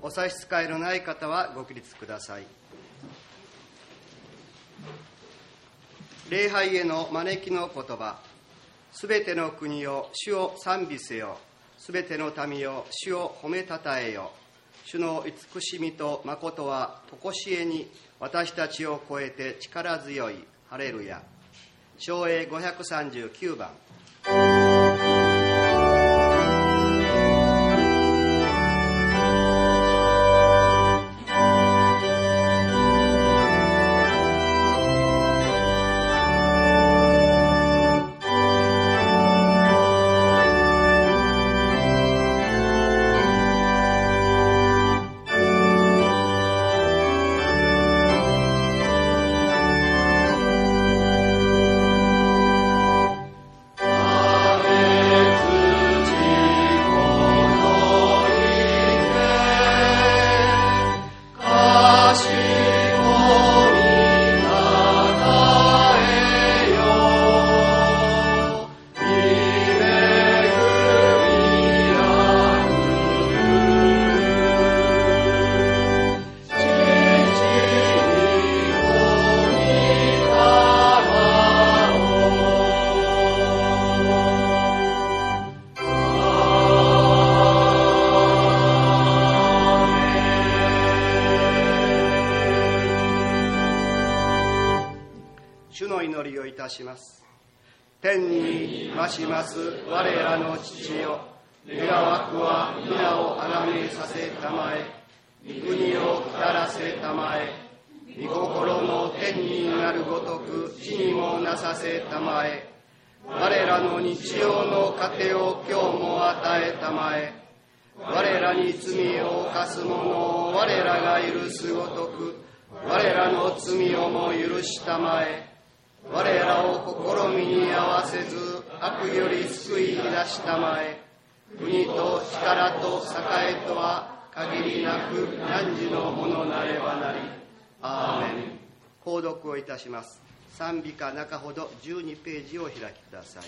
お差し支えのない方はご起立ください。礼拝への招きの言葉。すべての国よ、主を賛美せよ。すべての民よ、主を褒めたたえよ。主の慈しみと誠は常しえに私たちを超えて力強い。ハレルヤ。唱詠539番。します。天に増します我らの父よ、願わくは皆をあがめさせたまえ、御国を来らせたまえ、御心の天になるごとく地にもなさせたまえ、我らの日曜の糧を今日も与えたまえ、我らに罪を犯す者を我らが許すごとく我らの罪をも許したまえ、我らを試みに合わせず悪より救い出したまえ、国と力と栄えとは限りなく汝のものなればなり。アーメン。購読をいたします。賛美歌中ほど12ページをお開きください。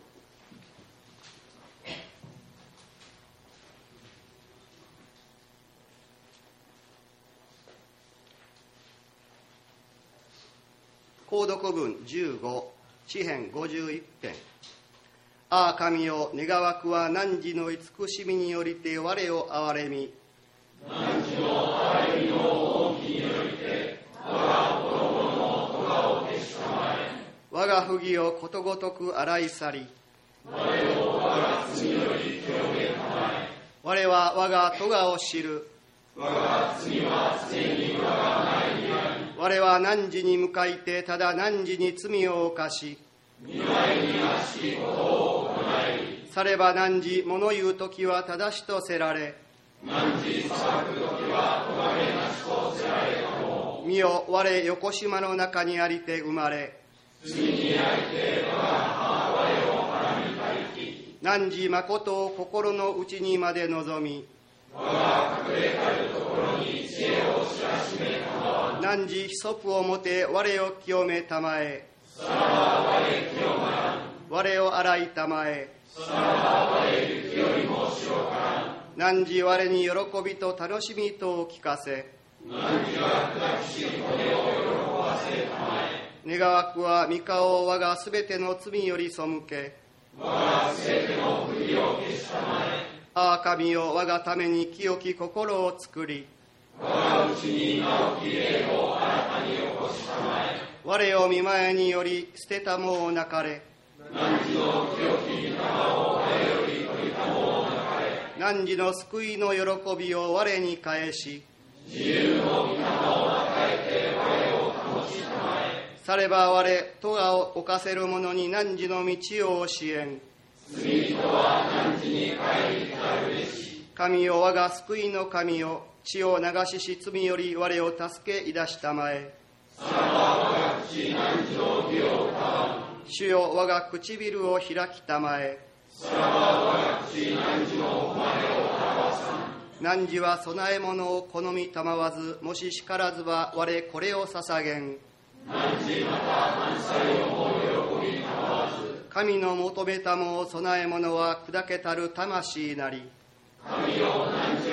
購読文15、詩編51編。ああ神よ、願わくは汝の慈しみによりて我を憐れみ。汝の憐れみの恩義によりて我が子供の咎を消したまえ。我が不義をことごとく洗い去り。我を我が罪より清めたまえ。我は我が咎を知る。我が罪は常に我が前にあり。我は汝に向かいてただ汝に罪を犯し、御前になしことを行い、されば汝物言うときは正しとせられ、汝裁くときは咎めなしとせられたも。見よ、我横島の中にありて生まれ、罪にありて我が母我をはらみたりき、汝誠を心の内にまで望み、我が隠れたるところに知恵を知らしめたまわ。汝ヒソプをもて我を清めたまえ。さらば我清まらん。我を洗いたまえ。さらば我雪よりも白からん。汝我に喜びと楽しみとを聞かせ。汝は砕きし骨を喜ばせたまえ。願わくは御顔を我がすべての罪より背け。我がすべての不義を消したまえ。ああ神よ、我がために清き心を作り、我がうちに直き霊を新たに起こしたまえ。我を御前により捨てたもをなかれ。汝の清き御霊を我より取りたもをなかれ。汝の救いの喜びを我に返し、自由の御霊を与えて我を保ちたまえ。されば我、咎を犯せる者に汝の道を教えん。罪人は汝に帰りたるべし。神よ、我が救いの神よ、血を流しし罪より我を助けいだしたまえ。さらば我が口汝の義を疑う。主よ、我が唇を開きたまえ。さらば我が口汝の誉れを表さん。汝は供え物を好みたまわず、もししからずば我これを捧げん。汝また犯罪をも喜びたまわず。神の求めたもを供え物は砕けたる魂なり。神よ、汝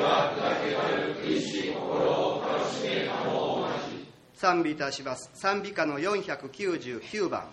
賛美いたします。賛美歌の499番。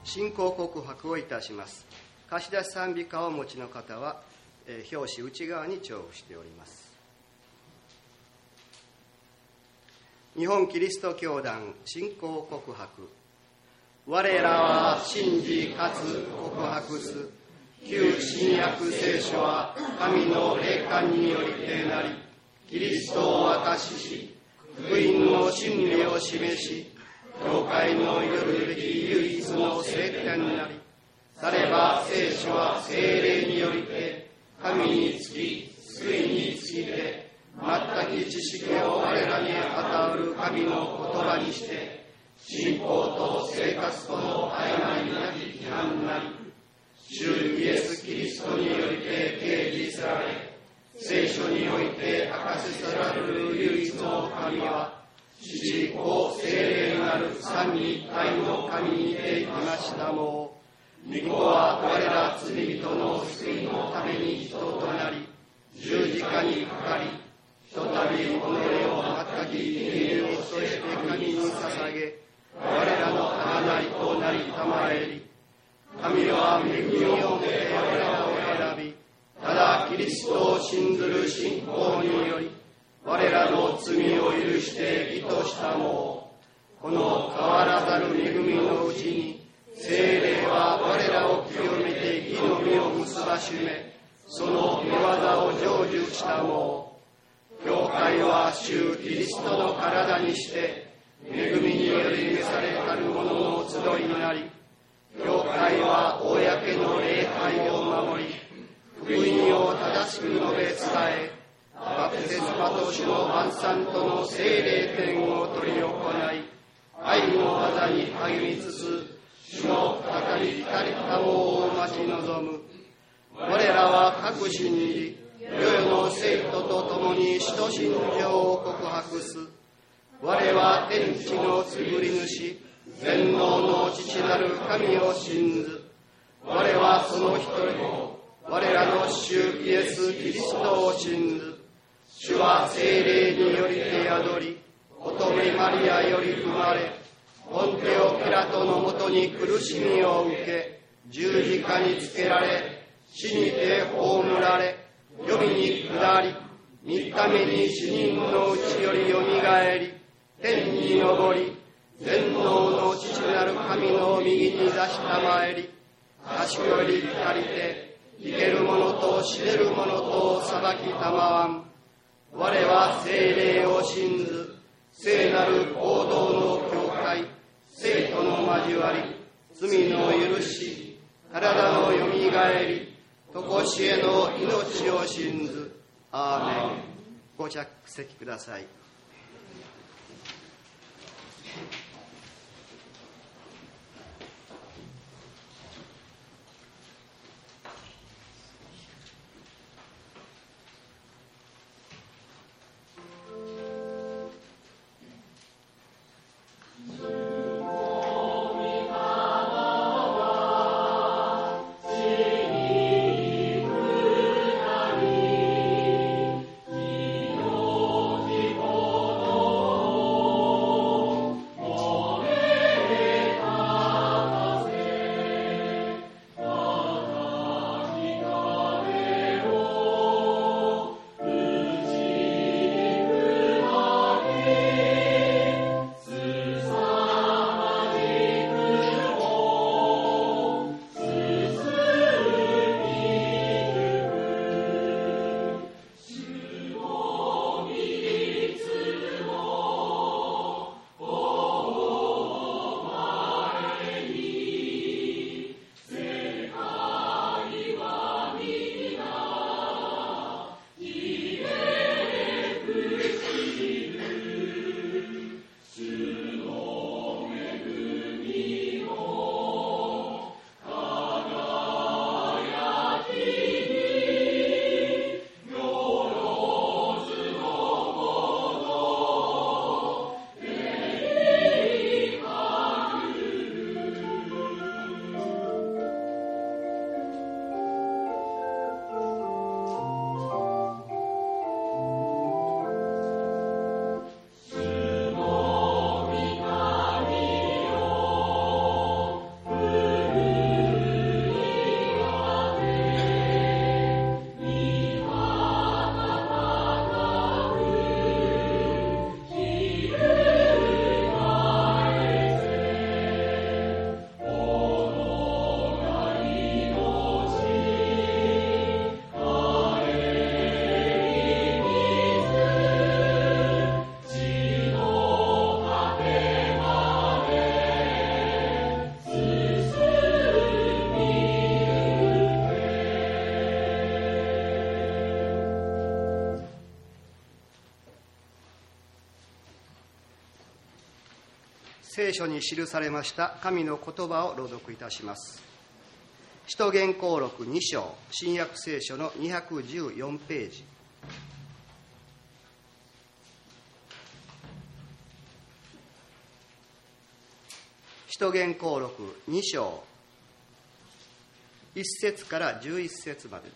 信仰告白をいたします。貸し出し賛美歌をお持ちの方は、表紙内側に調布しております。日本キリスト教団信仰告白。我らは信じかつ告白す。旧新約聖書は神の霊感によりてなり、キリストを明かし、福音の真理を示し、教会のよるべき唯一の聖典なり、されば聖書は聖霊によりて、神につき、救いにつきて、全く知識を我らに与うる神の言葉にして、信仰と生活との曖昧なき規範なり、主イエス・キリストによりて掲示され、聖書において明かせられる唯一の神は、父子聖霊なる三位一体の神にていましたもう、御子は我ら罪人の救いのために人となり、十字架にかかり、ひとたび己を全く生贄をそして神に捧げ、我らの贖いとなりたまえり、神は恵みをもて我らを選び、ただキリストを信ずる信仰により、我らの罪を許して義としたもう、この変わらざる恵みのうちに、聖霊は我らを清めて義の実を結ばしめ、その御業を成就したもう、教会は主キリストの体にして、恵みにより召されたる者の集いになり、教会は公の礼拝を守り、福音を正しく述べ伝え、バプテスマと主の晩餐との聖霊典を執り行い、愛の技に励みつつ、主の再び光たもを待ち望む。我らは各信じ、世々の生徒と共に使徒信条を告白す。我は天地のつくり主、全能の父なる神を信ず。我はその一人を、我らの主イエス・キリストを信ず。主は聖霊によりて宿り、乙女マリアより生まれ、ポンテオ・ピラトのもとに苦しみを受け、十字架につけられ、死にて葬られ、黄泉に下り、三日目に死人のうちよりよみがえり、天に昇り、全能の父なる神の右に座したまえり、賢より光て、生ける者と死ねる者と裁きたまわん。我は聖霊を信ず、聖なる行動の教会、聖徒の交わり、罪の許し、体のよみがえり、とこしえの命を信ず。アーメン。ご着席ください。 Oh 聖書に記されました神の言葉を朗読いたします。使徒言行録2章、新約聖書の214ページ。使徒言行録2章、1節から11節までです。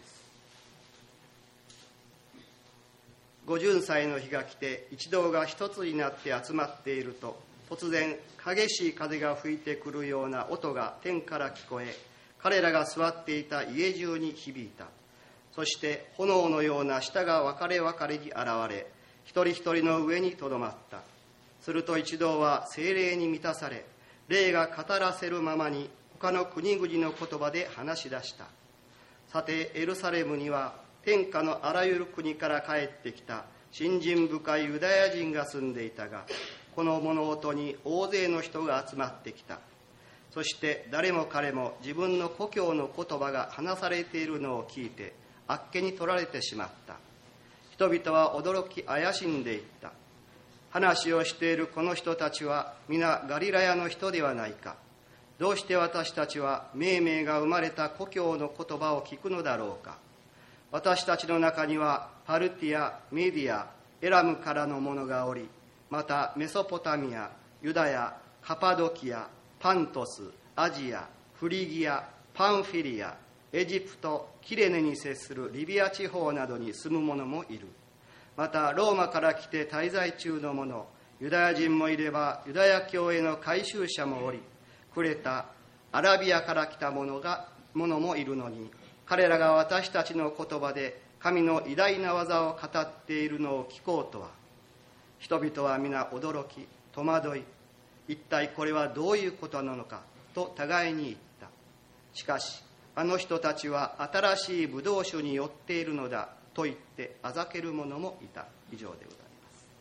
御巡祭の日が来て、一同が一つになって集まっていると、突然激しい風が吹いてくるような音が天から聞こえ、彼らが座っていた家中に響いた。そして炎のような舌が分かれ分かれに現れ、一人一人の上にとどまった。すると一同は聖霊に満たされ、霊が語らせるままに他の国々の言葉で話し出した。さてエルサレムには天下のあらゆる国から帰ってきた信心深いユダヤ人が住んでいたが、この物音に大勢の人が集まってきた。そして誰も彼も自分の故郷の言葉が話されているのを聞いてあっけに取られてしまった。人々は驚き怪しんでいった。話をしているこの人たちは皆ガリラヤの人ではないか。どうして私たちは命名が生まれた故郷の言葉を聞くのだろうか。私たちの中にはパルティア、メディア、エラムからの者がおり、またメソポタミア、ユダヤ、カパドキア、パントス、アジア、フリギア、パンフィリア、エジプト、キレネに接するリビア地方などに住む者もいる。またローマから来て滞在中の者、ユダヤ人もいればユダヤ教への改宗者もおり、クレタ、アラビアから来た者もいるのに、彼らが私たちの言葉で神の偉大な技を語っているのを聞こうとは。人々は皆驚き、戸惑い、一体これはどういうことなのかと互いに言った。しかしあの人たちは新しいブドウ酒に酔っているのだと言ってあざける者もいた。以上でございます。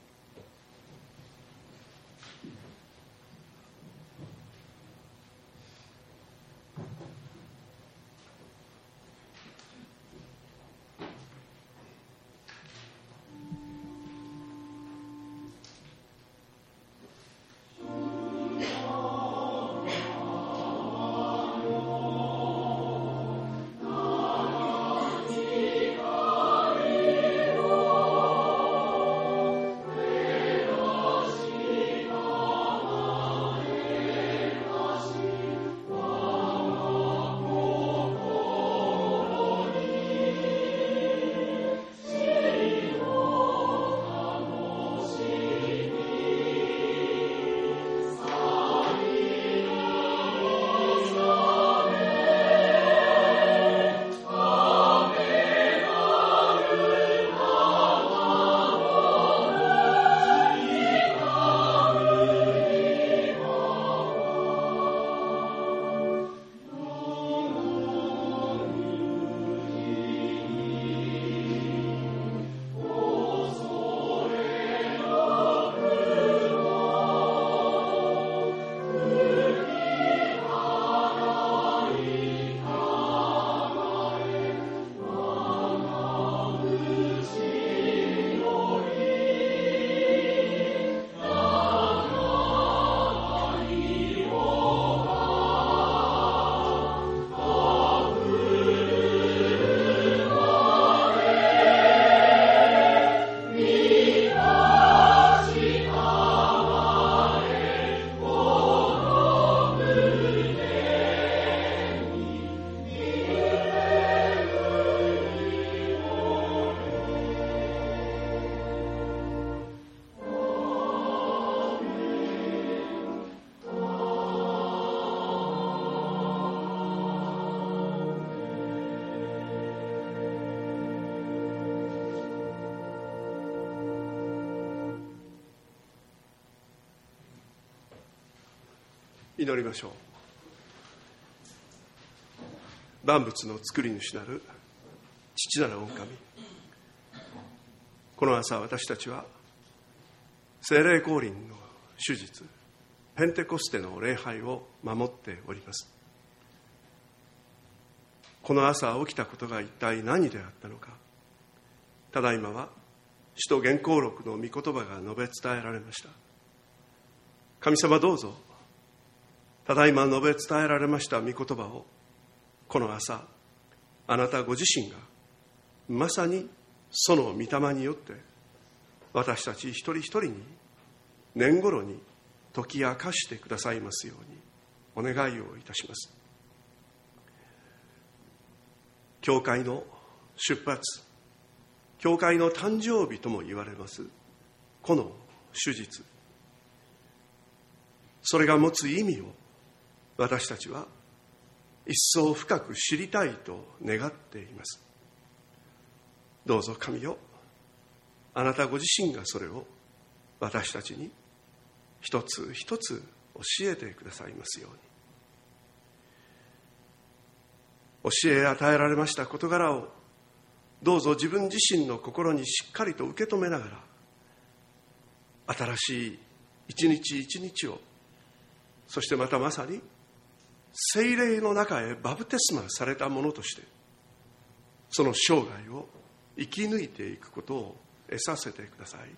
祈りましょう。万物の作り主なる父なる御神、この朝私たちは聖霊降臨の主日ペンテコステの礼拝を守っております。この朝起きたことが一体何であったのか、ただいまは使徒言行録の御言葉が述べ伝えられました。神様、どうぞただいま述べ伝えられました御言葉を、この朝あなたご自身がまさにその御霊によって私たち一人一人に年頃に解き明かしてくださいますようにお願いをいたします。教会の出発、教会の誕生日とも言われますこの主日、それが持つ意味を私たちは一層深く知りたいと願っています。どうぞ神よ、あなたご自身がそれを私たちに一つ一つ教えてくださいますように。教え与えられました事柄をどうぞ自分自身の心にしっかりと受け止めながら、新しい一日一日を、そしてまたまさに聖霊の中へバプテスマされたものとしてその生涯を生き抜いていくことを得させてください。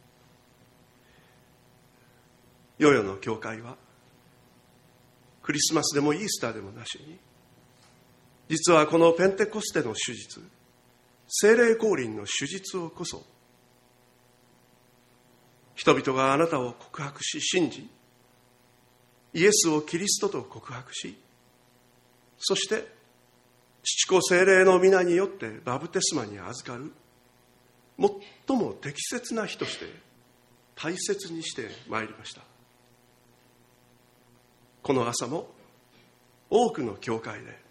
世々の教会はクリスマスでもイースターでもなしに、実はこのペンテコステの主日、聖霊降臨の主日をこそ、人々があなたを告白し信じ、イエスをキリストと告白し、そして父子聖霊の皆によってバプテスマに預かる最も適切な日として大切にしてまいりました。この朝も多くの教会で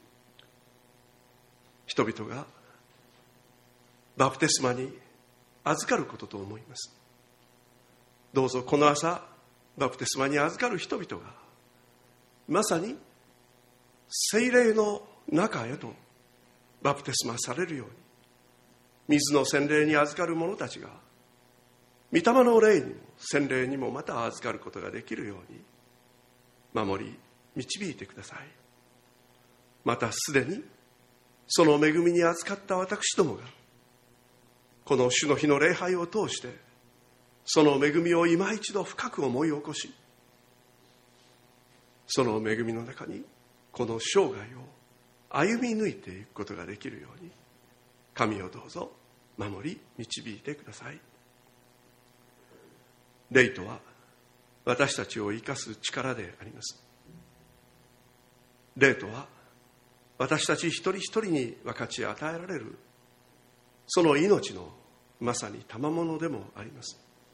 人々がバプテスマに預かることと思います。どうぞこの朝バプテスマに預かる人々がまさに聖霊の中へとバプテスマされるように、水の洗礼に預かる者たちが御霊の霊にも洗礼にもまた預かることができるように守り導いてください。またすでにその恵みに預かった私どもがこの主の日の礼拝を通してその恵みを今一度深く思い起こし、その恵みの中にこの生涯を歩み抜いていくことができるように神をどうぞ守り導いてください。霊とは私たちを生かす力であります。霊とは私たち一人一人に分かち与えられるその命のまさに賜物でもあります。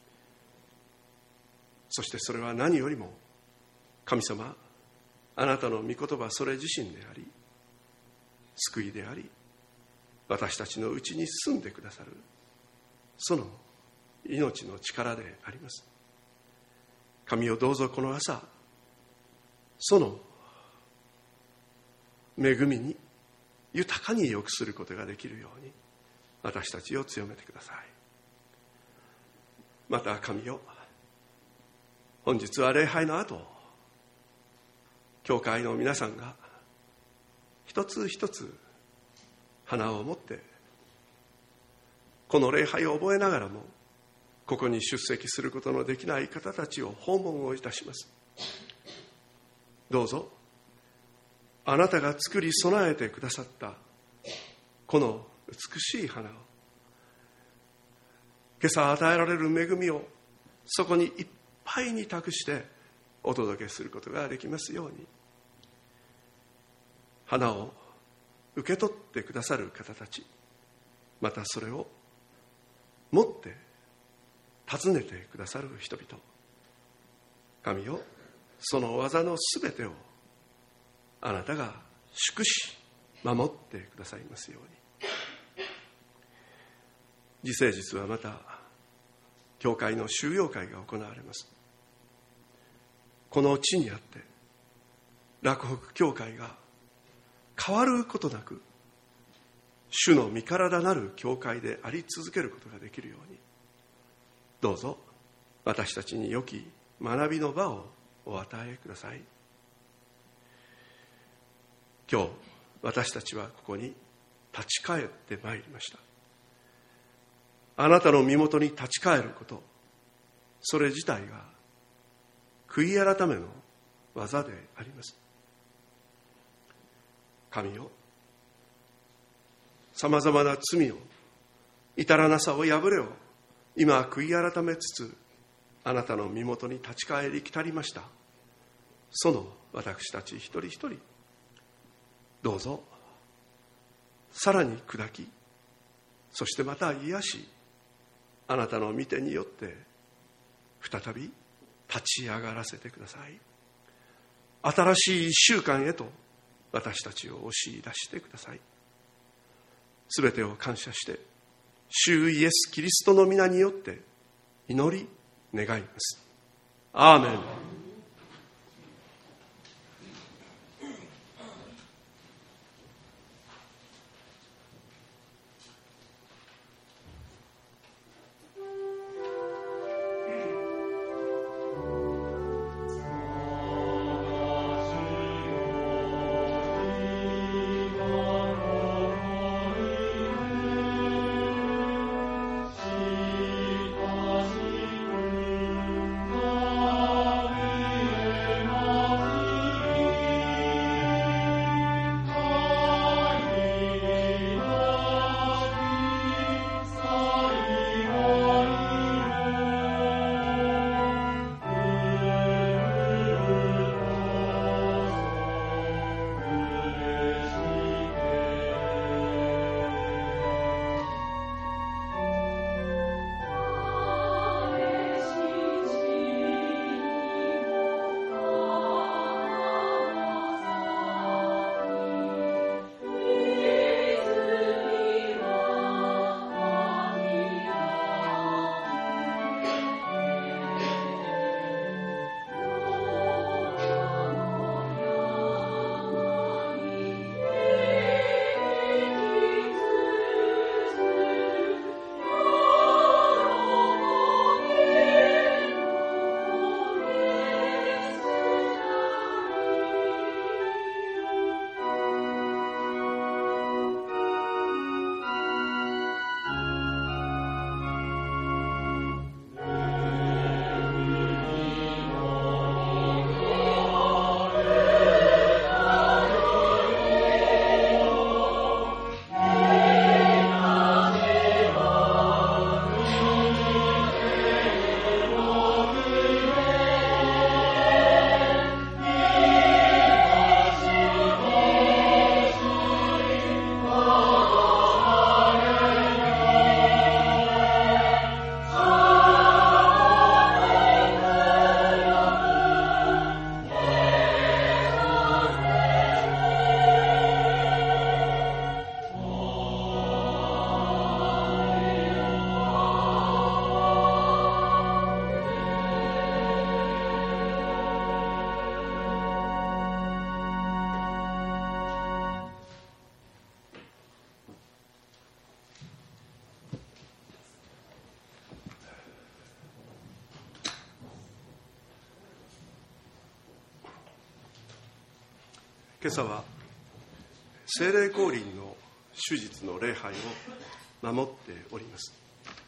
そしてそれは何よりも神様あなたの御言葉それ自身であり救いであり、私たちのうちに住んでくださるその命の力であります。神をどうぞこの朝その恵みに豊かに良くすることができるように私たちを強めてください。また神よ、本日は礼拝の後教会の皆さんが一つ一つ花を持ってこの礼拝を覚えながらもここに出席することのできない方たちを訪問をいたします。どうぞあなたが作り備えてくださったこの美しい花を、今朝与えられる恵みをそこにいっぱいに託してお届けすることができますように、花を受け取ってくださる方たち、またそれを持って訪ねてくださる人々、神よ、その技のすべてをあなたが祝し守ってくださいますように。次世日はまた教会の修養会が行われます。この地にあって洛北教会が変わることなく主の身体なる教会であり続けることができるように、どうぞ私たちに良き学びの場をお与えください。今日私たちはここに立ち返ってまいりました。あなたの身元に立ち返ること、それ自体が悔い改めの技であります。神よ、さまざまな罪を、至らなさを破れを今悔い改めつつ、あなたの身元に立ち返り来たりました。その私たち一人一人、どうぞさらに砕き、そしてまた癒し、あなたの御手によって再び立ち上がらせてください。新しい一週間へと私たちを押し出してください。すべてを感謝して主イエスキリストの皆によって祈り願います。アーメン。今朝は聖霊降臨の主日の礼拝を守っております。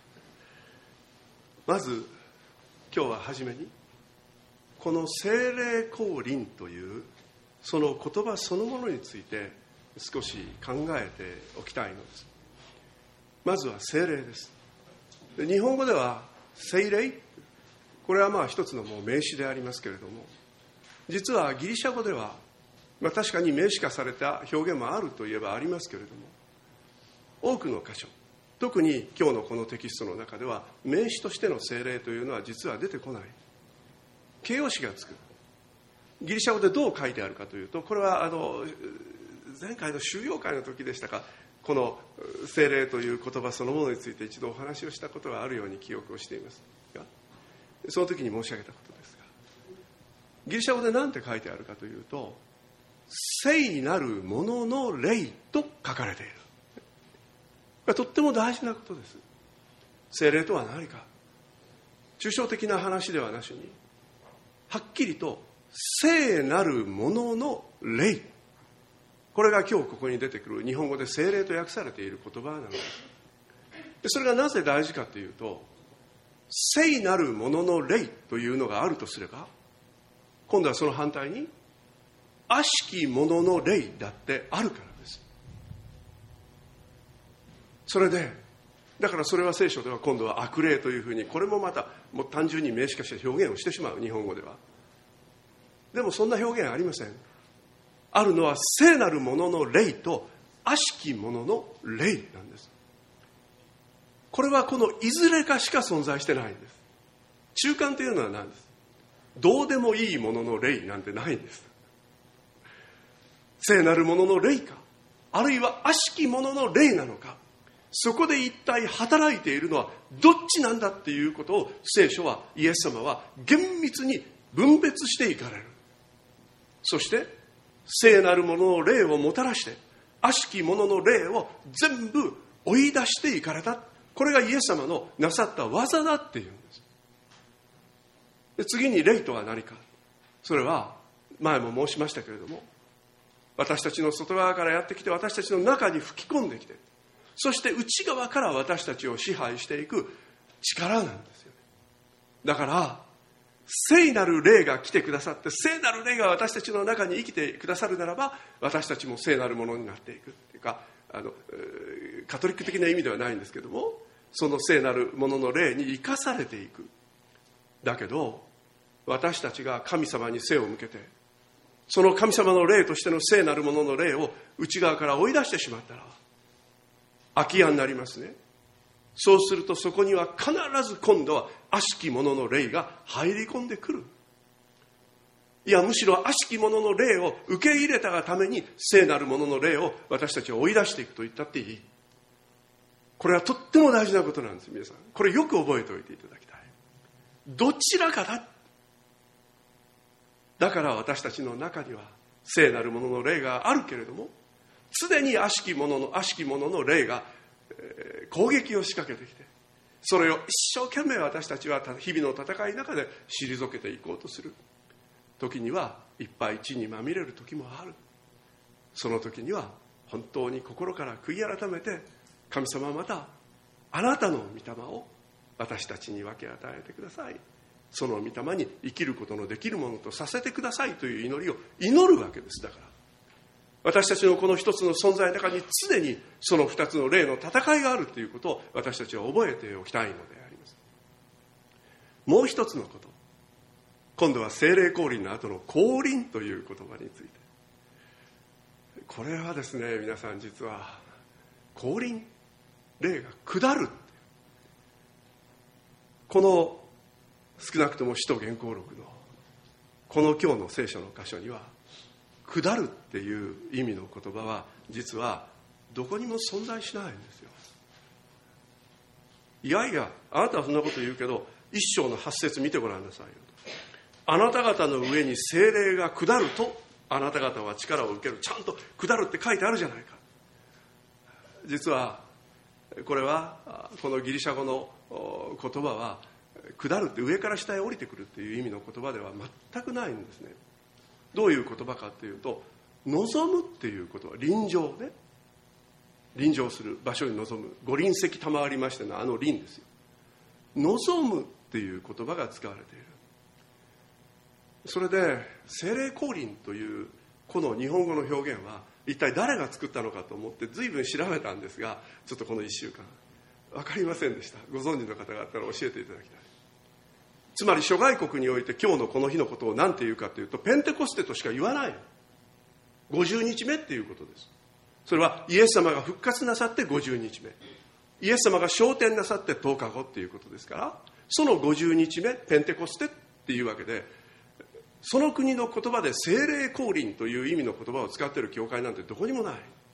まず今日は初めにこの聖霊降臨というその言葉そのものについて少し考えておきたいのです。まずは聖霊です。日本語では聖霊、これはまあ一つのもう名詞でありますけれども、実はギリシャ語では確かに名詞化された表現もあるといえばありますけれども、多くの箇所、特に今日のこのテキストの中では名詞としての聖霊というのは実は出てこない。形容詞がつく。ギリシャ語でどう書いてあるかというと、これは前回の修養会の時でしたか、この聖霊という言葉そのものについて一度お話をしたことがあるように記憶をしていますが、その時に申し上げたことですが、ギリシャ語で何て書いてあるかというと、聖なるものの霊と書かれている。これはとっても大事なことです。聖霊とは何か、抽象的な話ではなしに、はっきりと聖なるものの霊、これが今日ここに出てくる日本語で聖霊と訳されている言葉なのです。それがなぜ大事かというと、聖なるものの霊というのがあるとすれば、 今度はその反対に悪しき者の霊だってあるからです。それでだからそれは聖書では今度は悪霊というふうに、これもまたもう単純に名詞化して表現をしてしまう、日本語では。でもそんな表現ありません。あるのは聖なるものの霊と悪しきものの霊なんです。これはこのいずれかしか存在してないんです。中間というのは何です。どうでもいいものの霊なんてないんです。聖なるものの霊か、あるいは悪しきものの霊なのか、そこで一体働いているのはどっちなんだっていうことを聖書は、イエス様は厳密に分別していかれる。そして聖なるものの霊をもたらして悪しきものの霊を全部追い出していかれた。これがイエス様のなさった技だっていうんです。で次に霊とは何か。それは前も申しましたけれども、私たちの外側からやってきて私たちの中に吹き込んできて、そして内側から私たちを支配していく力なんですよね。だから聖なる霊が来てくださって、聖なる霊が私たちの中に生きてくださるならば、私たちも聖なるものになっていくっていうか、カトリック的な意味ではないんですけども、その聖なるものの霊に生かされていく。だけど私たちが神様に背を向けて、その神様の霊としての聖なるものの霊を内側から追い出してしまったら空き家になりますね。そうするとそこには必ず今度は悪しき者の霊が入り込んでくる。いやむしろ悪しき者の霊を受け入れたがために聖なる者の霊を私たちは追い出していくと言ったっていい。これはとっても大事なことなんです。皆さんこれよく覚えておいていただきたい。どちらかだ。だから私たちの中には聖なるものの霊があるけれども、常に悪しき者の霊が攻撃を仕掛けてきて、それを一生懸命私たちは日々の戦いの中で退けていこうとする。時にはいっぱい血にまみれる時もある。その時には本当に心から悔い改めて、神様またあなたの御霊を私たちに分け与えてください、その御霊に生きることのできるものとさせてくださいという祈りを祈るわけです。だから私たちのこの一つの存在の中に常にその二つの霊の戦いがあるということを私たちは覚えておきたいのであります。もう一つのこと、今度は聖霊降臨の後の降臨という言葉について。これはですね、皆さん実は降臨、霊が下る、この少なくとも使徒言行録のこの今日の聖書の箇所には下るっていう意味の言葉は実はどこにも存在しないんですよ。いやいや、あなたはそんなこと言うけど一章の8節見てごらんなさいよ。あなた方の上に聖霊が下るとあなた方は力を受ける。ちゃんと下るって書いてあるじゃないか。実はこれはこのギリシャ語の言葉は下るって上から下へ降りてくるっていう意味の言葉では全くないんですね。どういう言葉かというと、望むっていうことは臨場ね、臨場する場所に臨む、五臨席賜りましての臨ですよ。望むっていう言葉が使われている。それで聖霊降臨というこの日本語の表現は一体誰が作ったのかと思って随分調べたんですが、ちょっとこの1週間分かりませんでした。ご存知の方があったら教えていただきたい。つまり諸外国において今日のこの日のことを何て言うかというと、ペンテコステとしか言わない。50日目っていうことです。それはイエス様が復活なさって50日目、イエス様が昇天なさって10日後っていうことですから、その50日目ペンテコステっていうわけで、その国の言葉で聖霊降臨という意味の言葉を使っている教会なんてどこにもない。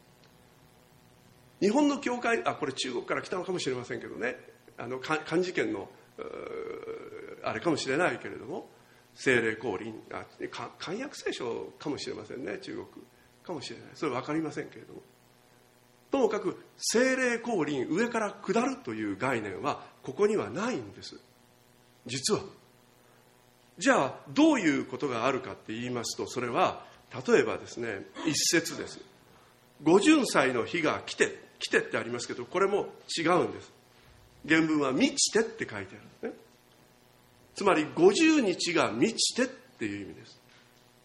日本の教会、これ中国から来たのかもしれませんけどね、漢字圏のあれかもしれないけれども、聖霊降臨、漢訳聖書かもしれませんね、中国かもしれない、それは分かりませんけれども、ともかく聖霊降臨、上から下るという概念はここにはないんです。実はじゃあどういうことがあるかって言いますと、それは例えばですね、一節です。五巡祭の日が来てってありますけど、これも違うんです。原文は満ちてって書いてあるんですね。つまり50日が満ちてっていう意味です。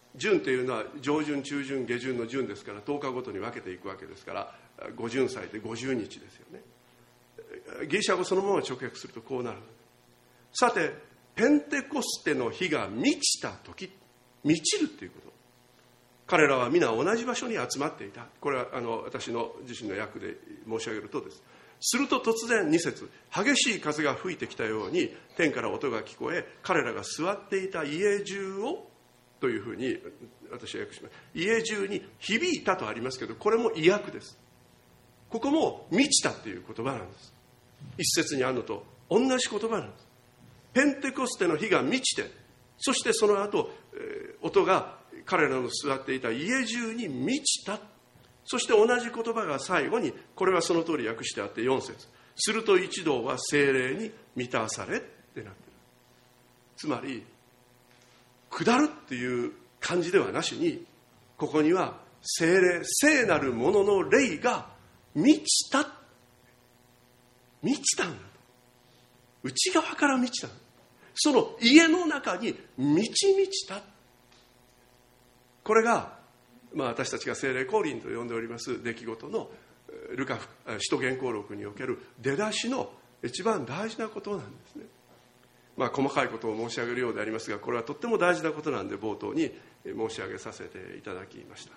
旬っていうのは上旬、中旬、下旬の旬ですから、10日ごとに分けていくわけですから、五旬祭で50日ですよね。ギリシャ語そのまま直訳するとこうなる。さて、ペンテコステの日が満ちた時、満ちるっていうこと。彼らは皆同じ場所に集まっていた。これは私の自身の訳で申し上げるとです。すると突然2節、激しい風が吹いてきたように天から音が聞こえ、彼らが座っていた家中をというふうに私は訳します。家中に響いたとありますけど、これも意訳です。ここも満ちたっていう言葉なんです。一節にあるのと同じ言葉なんです。ペンテコステの日が満ちて、そしてその後、音が彼らの座っていた家中に満ちた。そして同じ言葉が最後に、これはその通り訳してあって4節、すると一同は聖霊に満たされってなってる。つまり下るっていう感じではなしに、ここには聖霊、聖なるものの霊が満ちた、満ちたんだと。内側から満ちた。その家の中に満ちた。これが、私たちが聖霊降臨と呼んでおります出来事の使徒言行録における出だしの一番大事なことなんですね。細かいことを申し上げるようでありますが、これはとっても大事なことなんで冒頭に申し上げさせていただきました。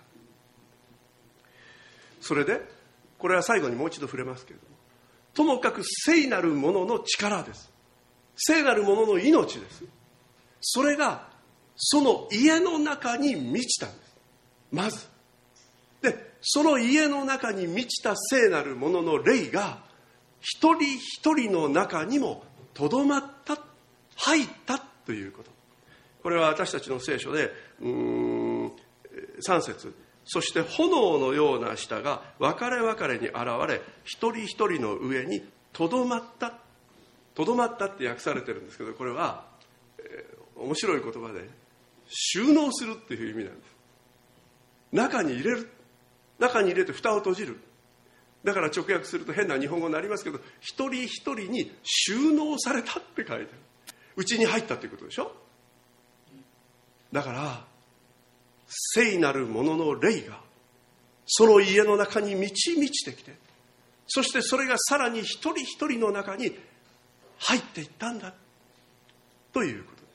それでこれは最後にもう一度触れますけれども、ともかく聖なるものの力です。聖なるものの命です。それがその家の中に満ちたんです。まずで、その家の中に満ちた聖なるものの霊が一人一人の中にもとどまった、入ったということ。これは私たちの聖書で3節、そして炎のような舌が分かれ分かれに現れ、一人一人の上にとどまった、とどまったって訳されてるんですけど、これは、面白い言葉で収納するっていう意味なんです。中に入れる、中に入れて蓋を閉じる。だから直訳すると変な日本語になりますけど、一人一人に収納されたって書いてある。うちに入ったっていうことでしょ。だから聖なるものの霊がその家の中に満ちてきて、そしてそれがさらに一人一人の中に入っていったんだということです。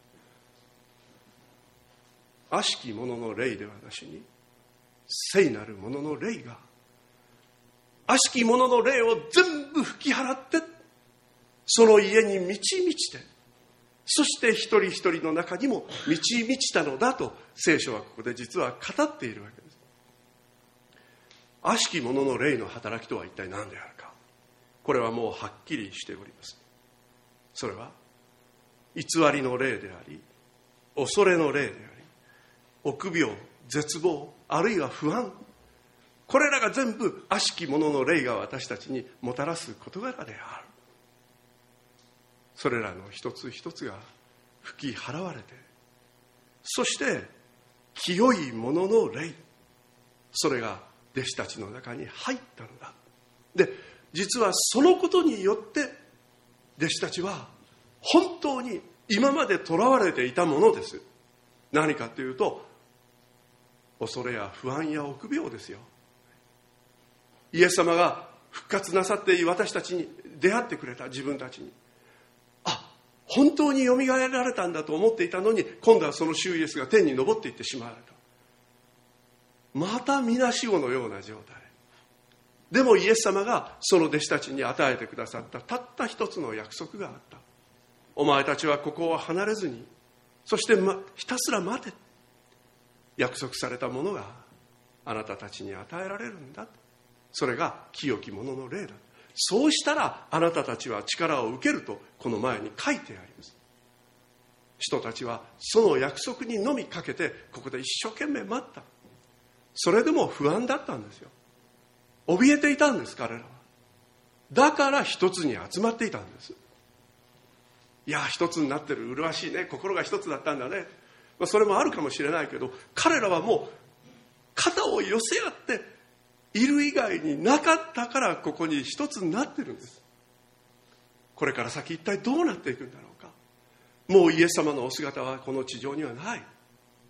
悪しきものの霊ではなしに、聖なるものの霊が悪しきものの霊を全部吹き払って、その家に満ちて、そして一人一人の中にも満ちたのだと聖書はここで実は語っているわけです。悪しきものの霊の働きとは一体何であるか。これはもうはっきりしております。それは偽りの霊であり、恐れの霊であり、臆病、絶望、あるいは不安、これらが全部悪しきものの霊が私たちにもたらす事柄である。それらの一つ一つが吹き払われて、そして清いものの霊、それが弟子たちの中に入ったのだ。で、実はそのことによって弟子たちは本当に今まで囚われていたものです。何かというと、恐れや不安や臆病ですよ。イエス様が復活なさって私たちに出会ってくれた、自分たちに、本当によみがえられたんだと思っていたのに、今度はその主イエスが天に昇っていってしまわれた。またみなしごのような状態でも、イエス様がその弟子たちに与えてくださったたった一つの約束があった。お前たちはここを離れずに、そしてひたすら待て。約束されたものがあなたたちに与えられるんだ。それが清きものの霊だ。そうしたらあなたたちは力を受けるとこの前に書いてあります。人たちはその約束にのみかけてここで一生懸命待った。それでも不安だったんですよ。怯えていたんです、彼らは。だから一つに集まっていたんです。いや、一つになってる、麗しいね、心が一つだったんだね。それもあるかもしれないけど、彼らはもう肩を寄せ合っている以外になかったから、ここに一つになってるんです。これから先一体どうなっていくんだろうか。もうイエス様のお姿はこの地上にはない。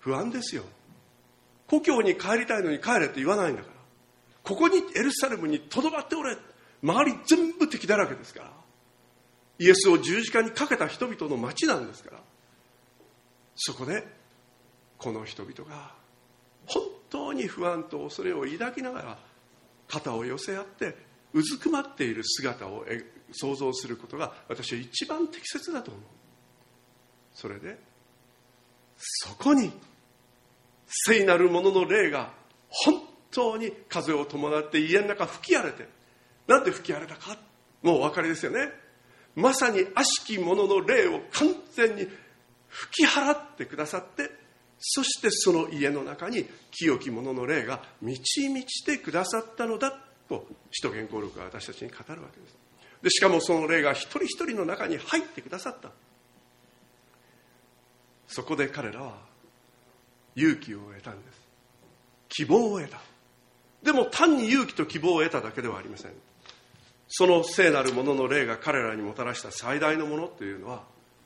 不安ですよ。故郷に帰りたいのに帰れって言わないんだから。ここにエルサレムにとどまっておれ。周り全部敵だらけですから。イエスを十字架にかけた人々の町なんですから。そこでこの人々が本当に不安と恐れを抱きながら肩を寄せ合ってうずくまっている姿を想像することが私は一番適切だと思う。それでそこに聖なるものの霊が本当に風を伴って家の中吹き荒れて、なんで吹き荒れたかもうお分かりですよね。まさに悪しき者の霊を完全に吹き払ってくださって、そしてその家の中に清き者の霊が満ち満ちてくださったのだと使徒言行録が私たちに語るわけです。でしかもその霊が一人一人の中に入ってくださった。そこで彼らは勇気を得たんです。希望を得た。でも単に勇気と希望を得ただけではありません。その聖なるものの霊が彼らにもたらした最大のものというのは、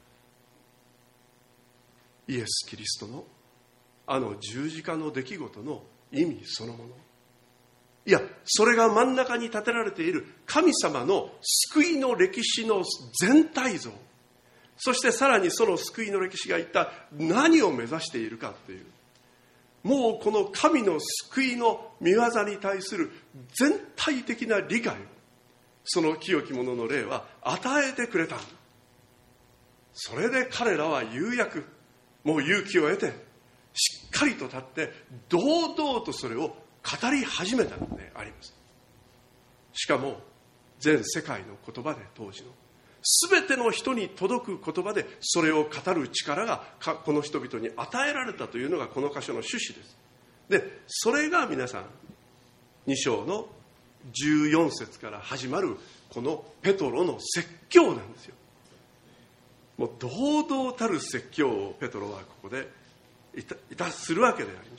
イエス・キリストのあの十字架の出来事の意味そのもの。いや、それが真ん中に立てられている神様の救いの歴史の全体像、そしてさらにその救いの歴史が一体何を目指しているかという、もうこの神の救いの御業に対する全体的な理解をその清き者の霊は与えてくれた。それで彼らはようやくもう勇気を得てしっかりと立って堂々とそれを語り始めたのであります。しかも全世界の言葉で、当時の全ての人に届く言葉でそれを語る力がこの人々に与えられたというのがこの箇所の趣旨です。でそれが皆さん2章の14節から始まるこのペトロの説教なんですよ。もう堂々たる説教をペトロはここでするわけであります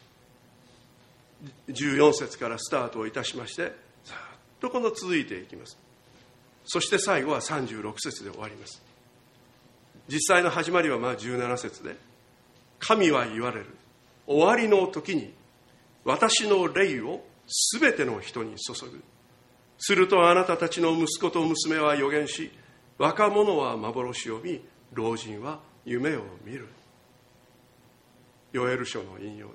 。14節からスタートをいたしまして、さっとこの続いていきます。そして最後は36節で終わります。実際の始まりは17節で、神は言われる。終わりの時に私の霊をすべての人に注ぐ。するとあなたたちの息子と娘は預言し、若者は幻を見、老人は夢を見る。ヨエル書の引用です。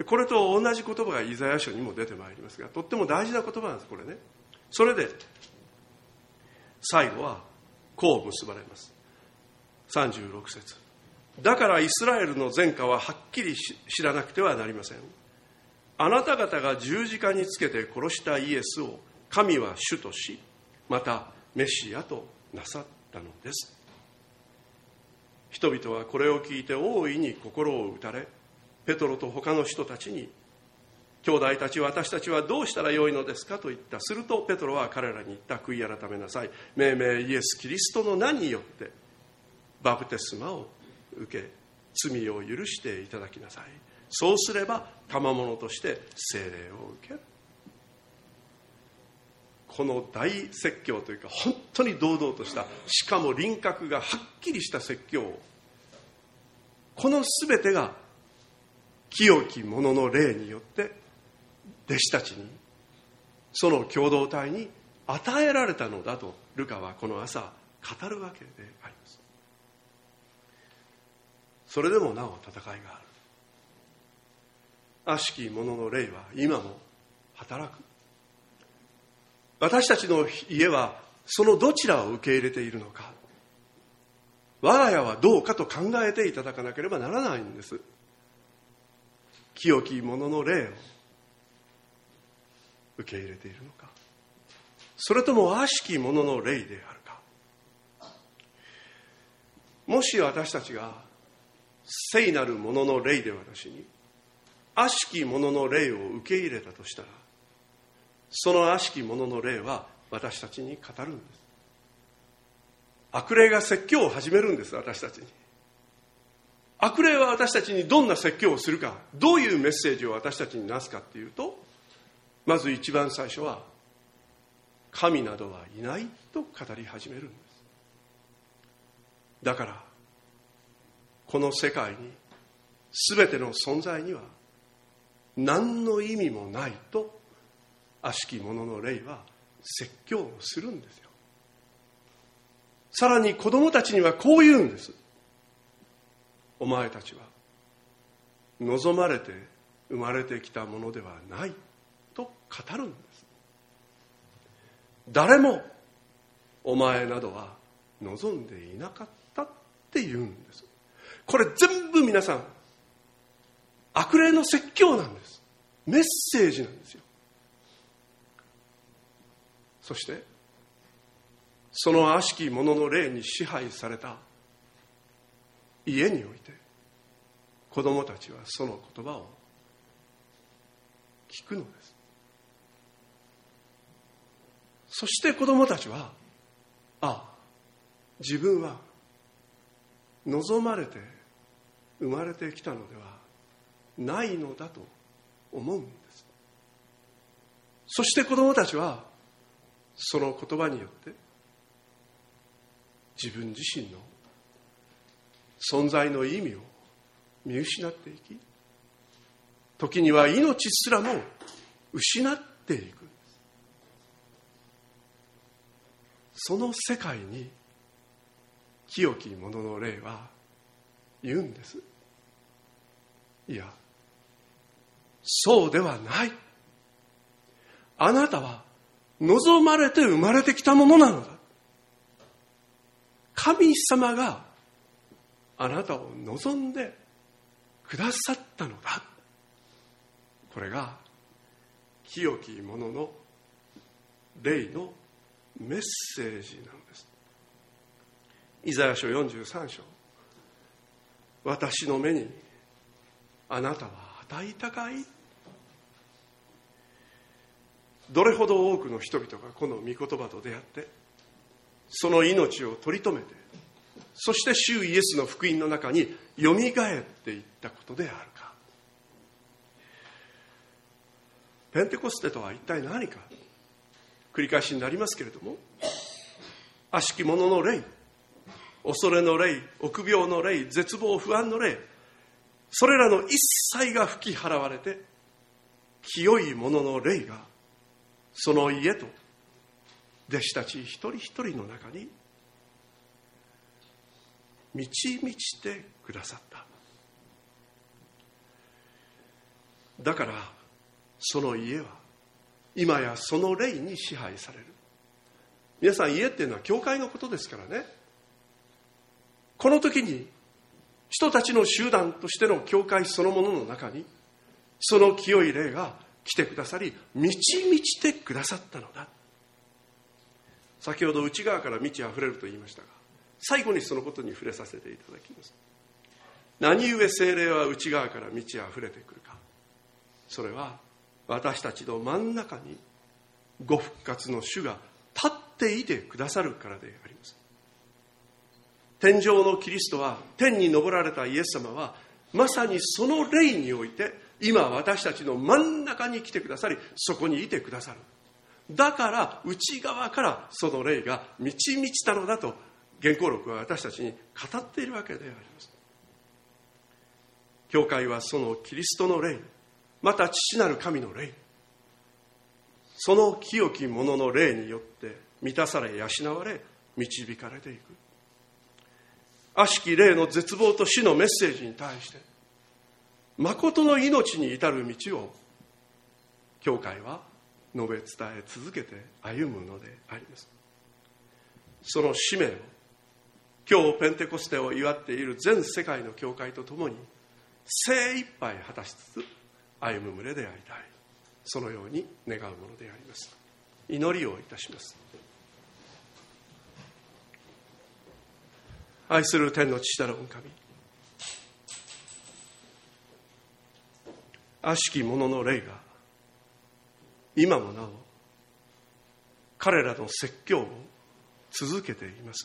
これと同じ言葉がイザヤ書にも出てまいりますが、とっても大事な言葉なんです、これね。それで最後はこう結ばれます。36節。だからイスラエルの前科ははっきり知らなくてはなりません。あなた方が十字架につけて殺したイエスを神は主とし、またメシアとなさったのです。人々はこれを聞いて大いに心を打たれ、ペトロと他の人たちに、兄弟たち、私たちはどうしたらよいのですかと言った。するとペトロは彼らに言った。悔い改めなさい。命名イエス・キリストの名によってバプテスマを受け、罪を許していただきなさい。そうすれば賜物として聖霊を受ける。この大説教というか、本当に堂々とした、しかも輪郭がはっきりした説教を、この全てが清き者の霊によって弟子たちに、その共同体に与えられたのだとルカはこの朝語るわけであります。それでもなお戦いがある。悪しき者の霊は今も働く。私たちの家はそのどちらを受け入れているのか、我が家はどうかと考えていただかなければならないんです。清き者の霊を受け入れているのか、それとも悪しき者の霊であるか。もし私たちが聖なる者の霊で私に悪しき者の霊を受け入れたとしたら、その悪しき者の霊は私たちに語るんです。悪霊が説教を始めるんです。私たちに。悪霊は私たちにどんな説教をするか、どういうメッセージを私たちになすかっていうと、まず一番最初は神などはいないと語り始めるんです。だからこの世界に全ての存在には何の意味もないと悪しき者の霊は説教をするんですよ。さらに子供たちにはこう言うんです。お前たちは望まれて生まれてきたものではないと語るんです。誰もお前などは望んでいなかったって言うんです。これ全部皆さん悪霊の説教なんです。メッセージなんですよ。そしてその悪しき者の霊に支配された家において子供たちはその言葉を聞くのです。そして子供たちは自分は望まれて生まれてきたのではないのだと思うんです。そして子供たちはその言葉によって自分自身の存在の意味を見失っていき、時には命すらも失っていく。その世界に清き者の霊は言うんです。いや、そうではない。あなたは望まれて生まれてきたものなのだ。神様があなたを望んでくださったのだ。これが清き者の霊のメッセージなのです。イザヤ書43章、私の目にあなたは値高い。どれほど多くの人々がこの御言葉と出会ってその命を取り留めて、そして主イエスの福音の中によみがえっていったことであるか。ペンテコステとは一体何か。繰り返しになりますけれども、悪しき者の霊、恐れの霊、臆病の霊、絶望不安の霊、それらの一切が吹き払われて、清い者の霊がその家と弟子たち一人一人の中に満ち満ちてくださった。だからその家は今やその霊に支配される。皆さん、家っていうのは教会のことですからね。この時に人たちの集団としての教会そのものの中にその清い霊が来てくださり、満ち満ちてくださったのだ。先ほど内側から満ち溢れると言いましたが、最後にそのことに触れさせていただきます。何故聖霊は内側から満ち溢れてくるか。それは私たちの真ん中にご復活の主が立っていてくださるからであります。天上のキリストは、天に昇られたイエス様は、まさにその霊において今私たちの真ん中に来てくださり、そこにいてくださる。だから内側からその霊が満ち満ちたのだと原稿録は私たちに語っているわけであります。教会はそのキリストの霊、また父なる神の霊、その清き者の霊によって満たされ養われ導かれていく。悪しき霊の絶望と死のメッセージに対して誠の命に至る道を教会は述べ伝え続けて歩むのであります。その使命を今日ペンテコステを祝っている全世界の教会とともに精一杯果たしつつ歩む群れでありたい、そのように願うものであります。祈りをいたします。愛する天の父なる御神、悪しき者の霊が今もなお彼らの説教を続けています。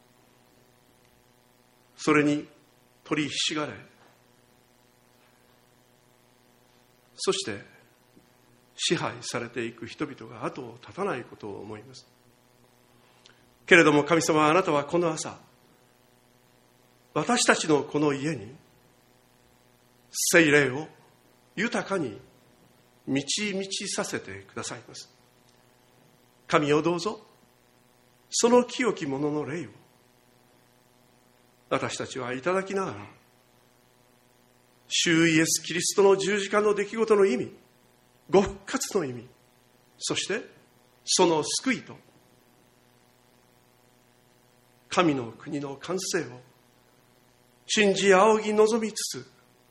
それに取りひしがれ、そして支配されていく人々が後を絶たないことを思います。けれども神様は、あなたはこの朝私たちのこの家に聖霊を豊かに満ち満ちさせてくださいます。神よ、どうぞその清き者の霊を私たちはいただきながら、主イエス・キリストの十字架の出来事の意味、ご復活の意味、そしてその救いと神の国の完成を信じ仰ぎ望みつつ、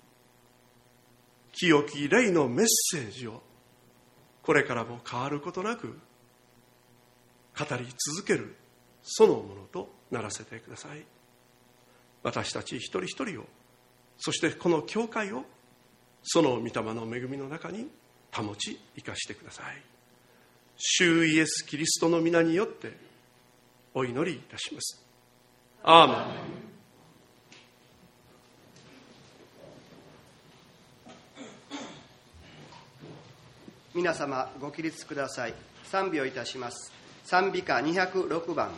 清き霊のメッセージをこれからも変わることなく語り続けるそのものとならせてください。私たち一人一人を、そしてこの教会をその御霊の恵みの中に保ち生かしてください。主イエス・キリストの皆によってお祈りいたします。アーメン。 皆様ご起立ください。賛美をいたします。賛美歌206番。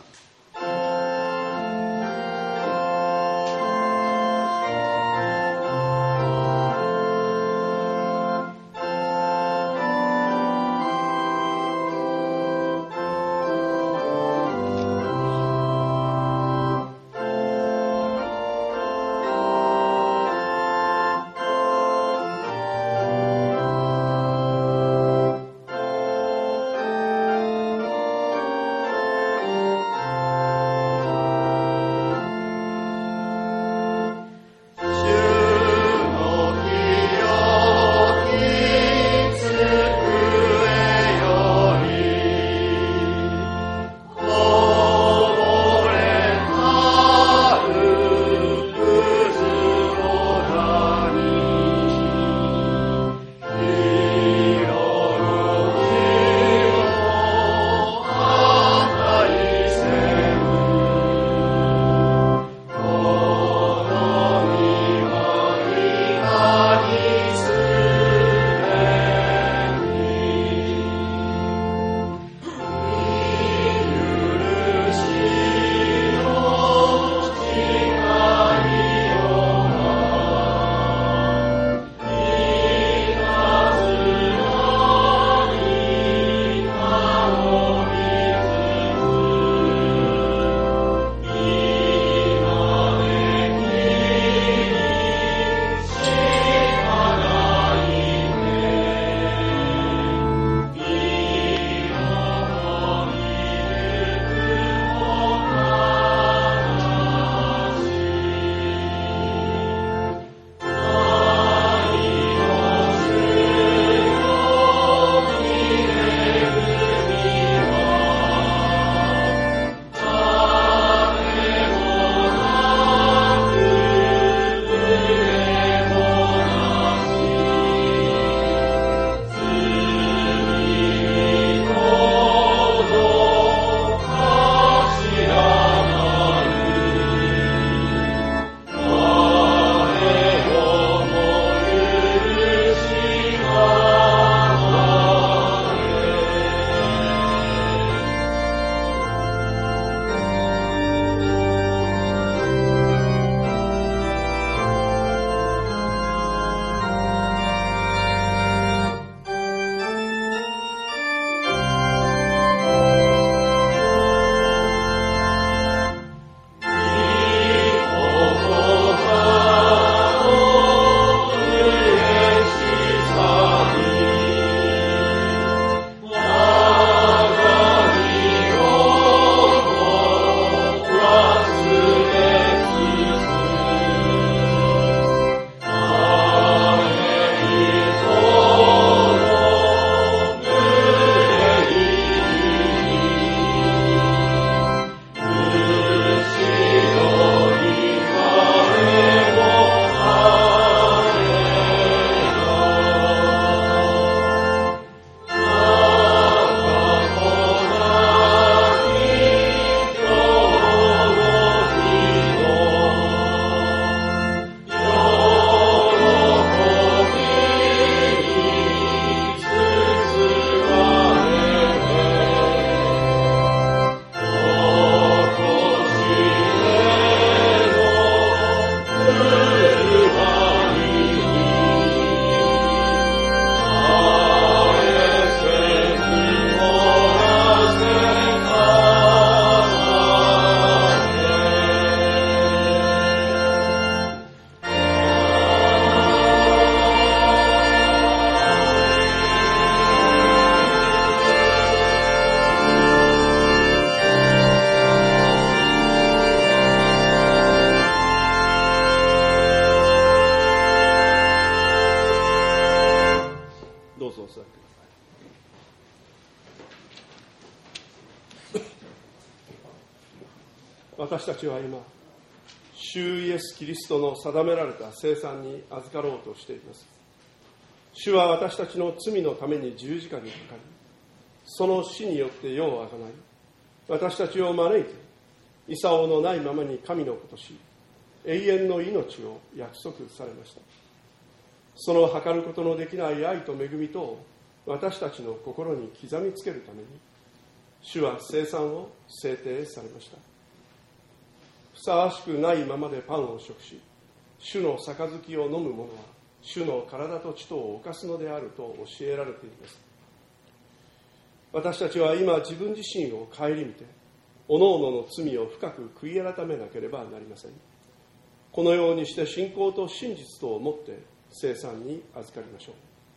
ぞお座りください。私たちは今、主イエス・キリストの定められた聖餐に預かろうとしています。主は私たちの罪のために十字架にかかり、その死によって世をあがない、私たちを招いて、功のないままに神の子とし、永遠の命を約束されました。その計ることのできない愛と恵みとを私たちの心に刻みつけるために、主は聖餐を制定されました。ふさわしくないままでパンを食し、主の杯を飲む者は主の体と血とを犯すのであると教えられています。私たちは今自分自身を顧みて、おのおのの罪を深く悔い改めなければなりません。このようにして信仰と真実とをもって聖餐に預かりましょう。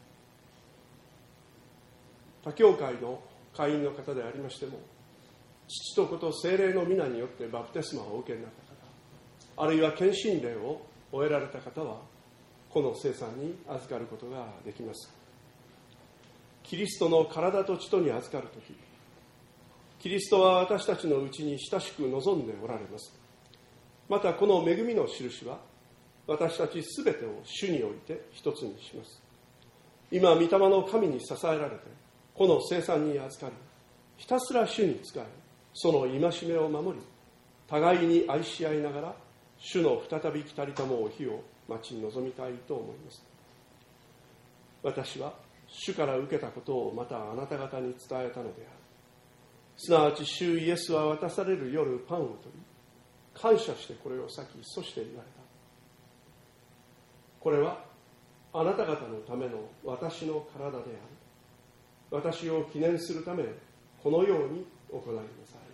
他教会の会員の方でありましても、父と子と聖霊の皆によってバプテスマをお受けになった方、あるいは献身礼を終えられた方は、この聖餐に預かることができます。キリストの体と血とに預かるとき、キリストは私たちのうちに親しく望んでおられます。またこの恵みの印は、私たちすべてを主において一つにします。今、御霊の神に支えられて、この聖餐に預かり、ひたすら主に仕え、その戒めを守り、互いに愛し合いながら、主の再び来たりたもう日を待ち望みたいと思います。私は主から受けたことをまたあなた方に伝えたのである。すなわち主イエスは渡される夜パンを取り、感謝してこれを裂き、そして言われた。これはあなた方のための私の体である。私を記念するため、このように行いなさい。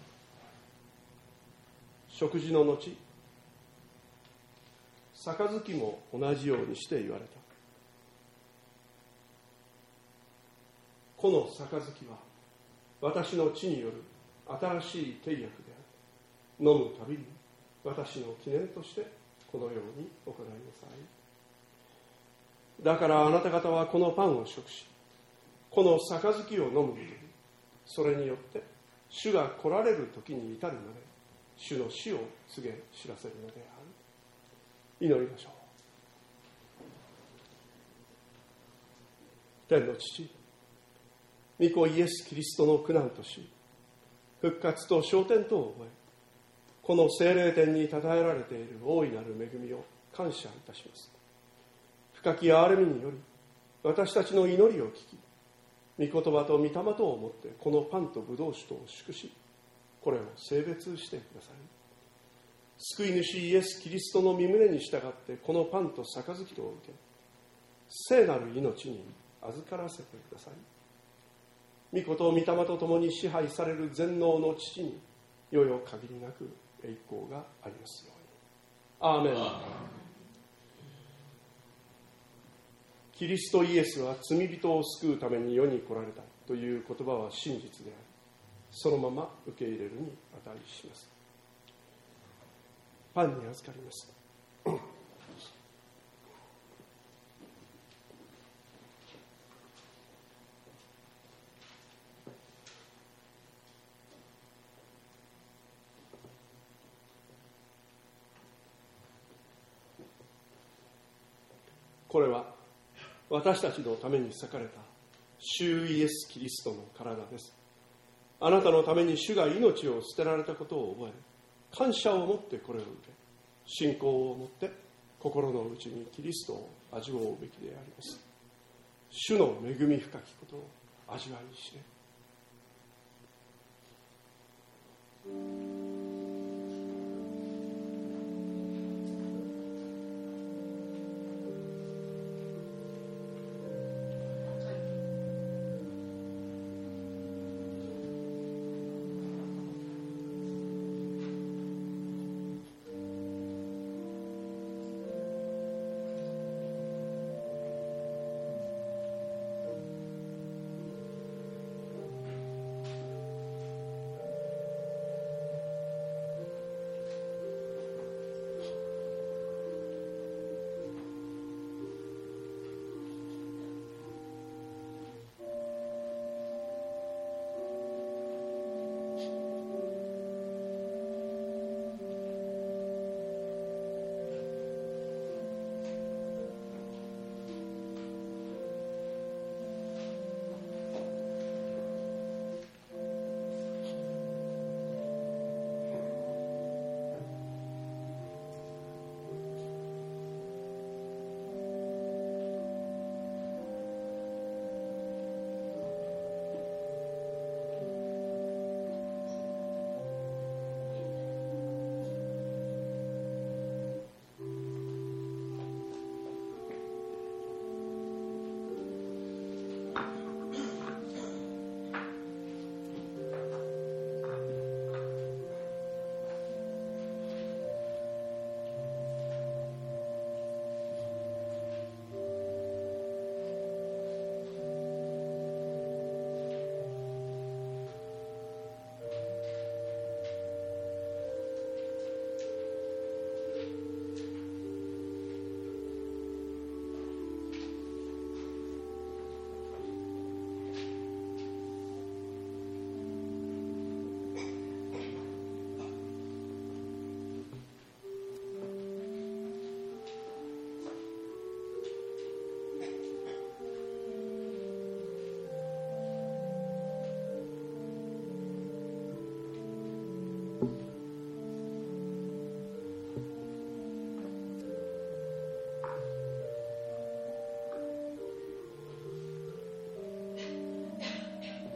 食事の後、杯も同じようにして言われた。この杯は私の血による新しい契約である。飲むたびに私の記念としてこのように行いなさい。だからあなた方はこのパンを食し、この杯を飲むことに、それによって主が来られる時に至るまで主の死を告げ知らせるのである。祈りましょう。天の父、御子イエス・キリストの苦難とし、復活と昇天とを覚え、この聖霊殿に称えられている大いなる恵みを感謝いたします。深き憐れみにより私たちの祈りを聞き、御言葉と御霊とをもってこのパンと葡萄酒とを祝し、これを聖別してください。救い主イエス・キリストの御胸に従ってこのパンと杯とを受け、聖なる命に預からせてください。御子と御霊と共に支配される全能の父に、よよ限りなく栄光がありますように。アーメン。キリストイエスは罪人を救うために世に来られたという言葉は真実であり、そのまま受け入れるに値します。パンに預かります。これは私たちのために裂かれた主イエス・キリストの体です。あなたのために主が命を捨てられたことを覚え、感謝を持ってこれを受け、信仰を持って心の内にキリストを味わうべきであります。主の恵み深きことを味わいにして、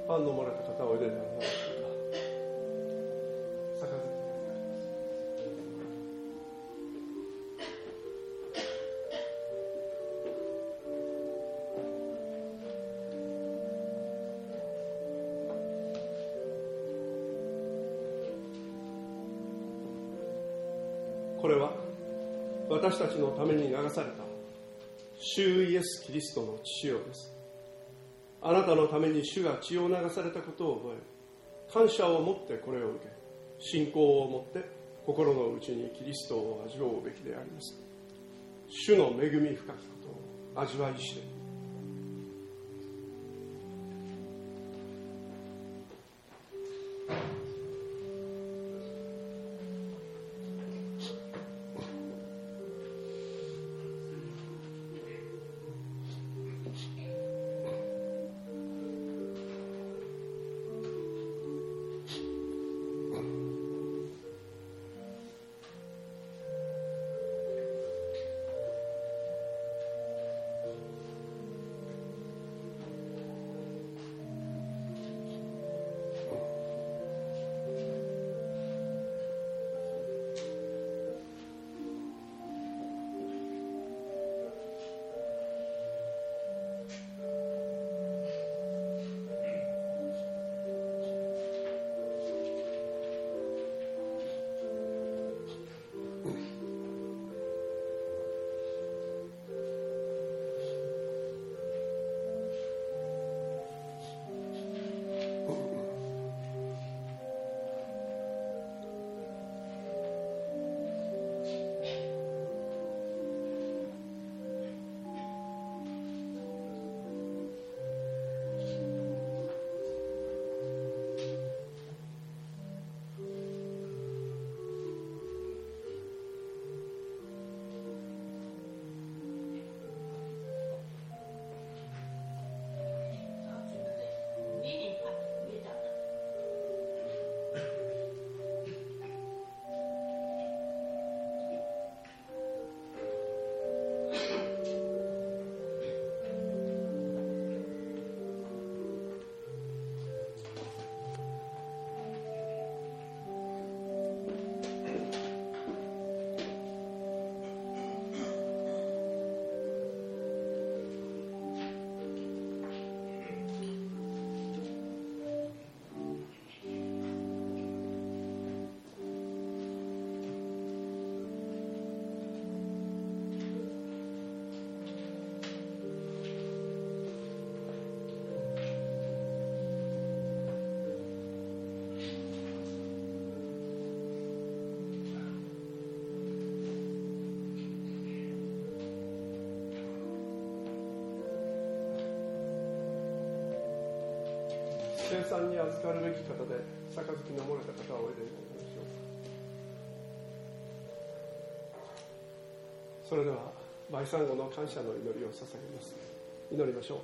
パンの漏れた方はおいでにならないでしょうか。これは私たちのために流された主イエス・キリストの血潮です。あなたのために主が血を流されたことを覚え、感謝を持ってこれを受け、信仰を持って心の内にキリストを味わうべきであります。主の恵み深きことを味わいして、聖餐に預かるべき方で杯の漏れた方はおいでになりましょう。それでは晩餐後の感謝の祈りを捧げます。祈りましょ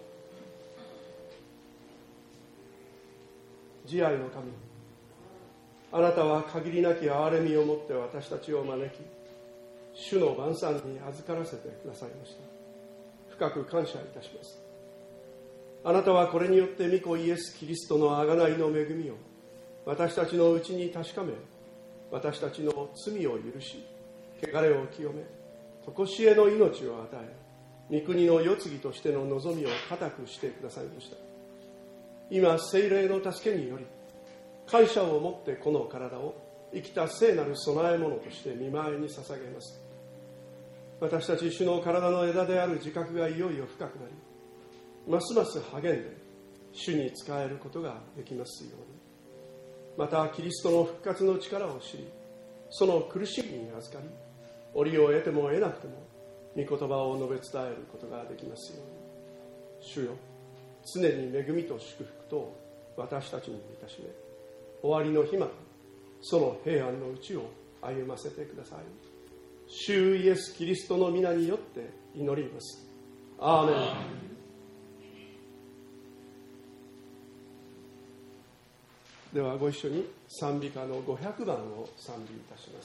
う。慈愛の神、あなたは限りなき憐れみをもって私たちを招き、主の晩餐に預からせてくださいました。深く感謝いたします。あなたはこれによって御子イエス・キリストの贖いの恵みを私たちのうちに確かめ、私たちの罪を許し、汚れを清め、常しえの命を与え、御国の世継ぎとしての望みを固くしてくださいました。今、聖霊の助けにより、感謝を持ってこの体を生きた聖なる供え物として御前に捧げます。私たち主の体の枝である自覚がいよいよ深くなり、ますます励んで主に仕えることができますように。またキリストの復活の力を知り、その苦しみに預かり、折を得ても得なくても御言葉を述べ伝えることができますように。主よ、常に恵みと祝福と私たちに満たしめ、終わりの日までその平安のうちを歩ませてください。主イエス・キリストの皆によって祈ります。アーメン。ではご一緒に賛美歌の500番を賛美いたします。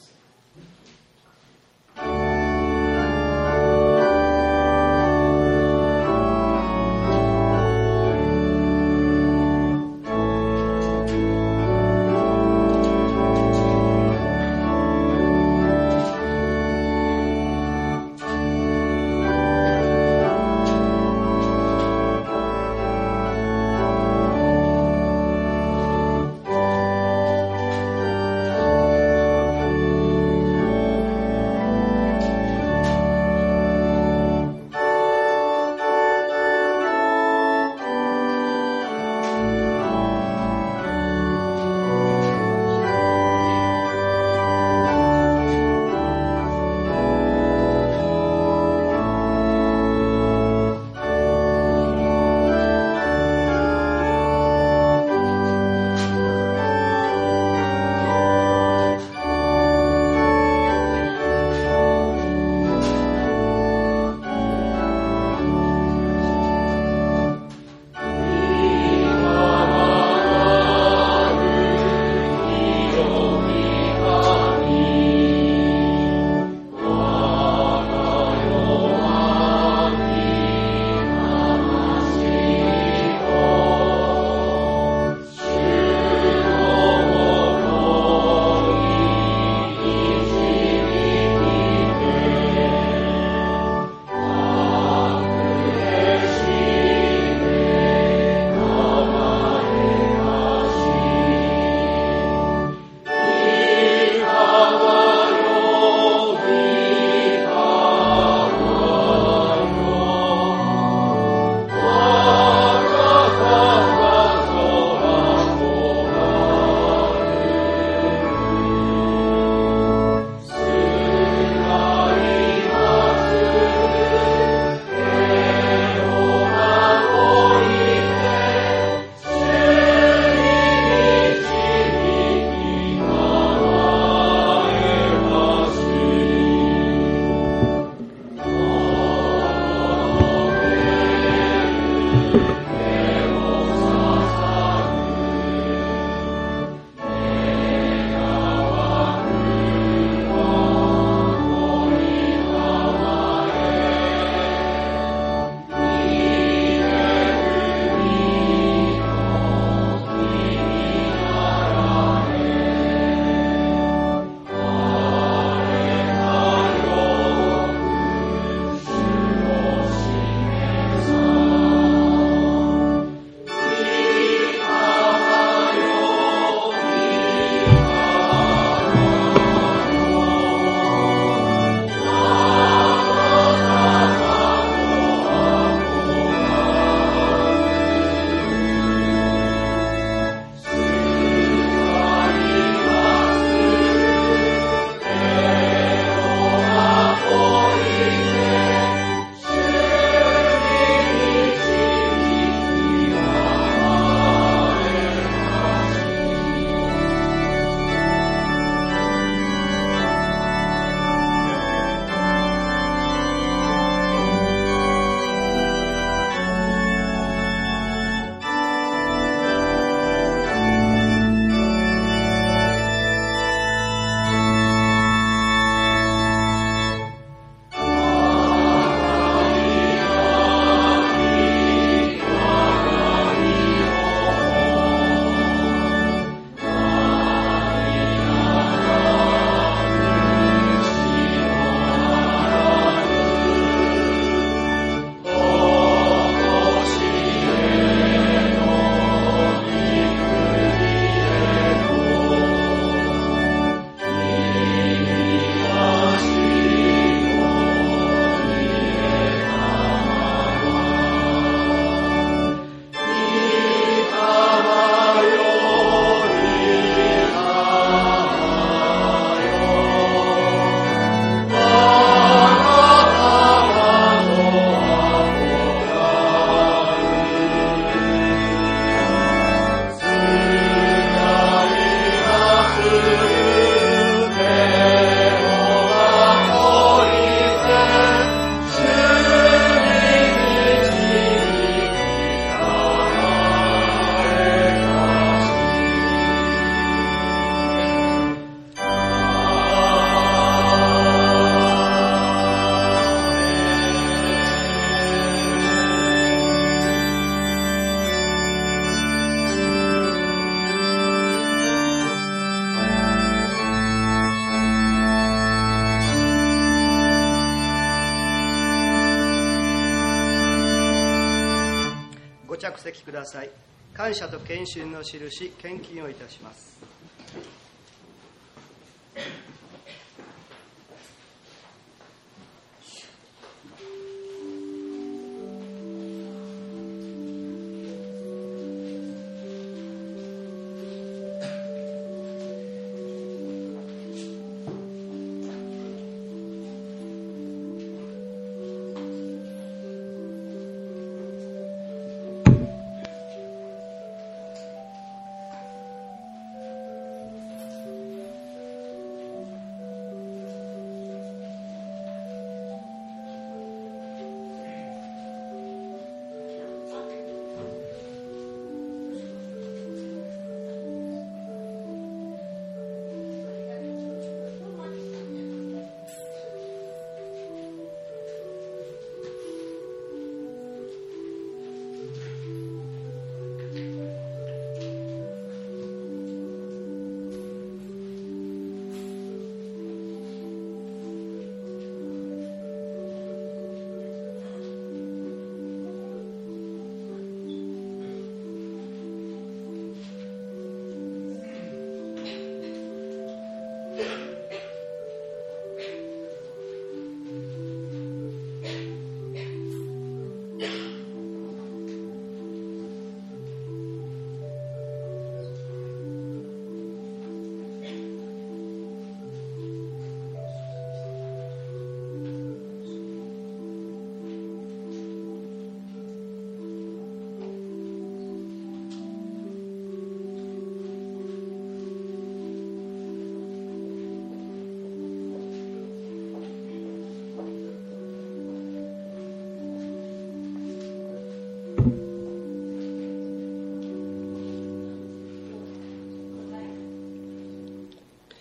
着席ください。感謝と献身の印、献金をいたします。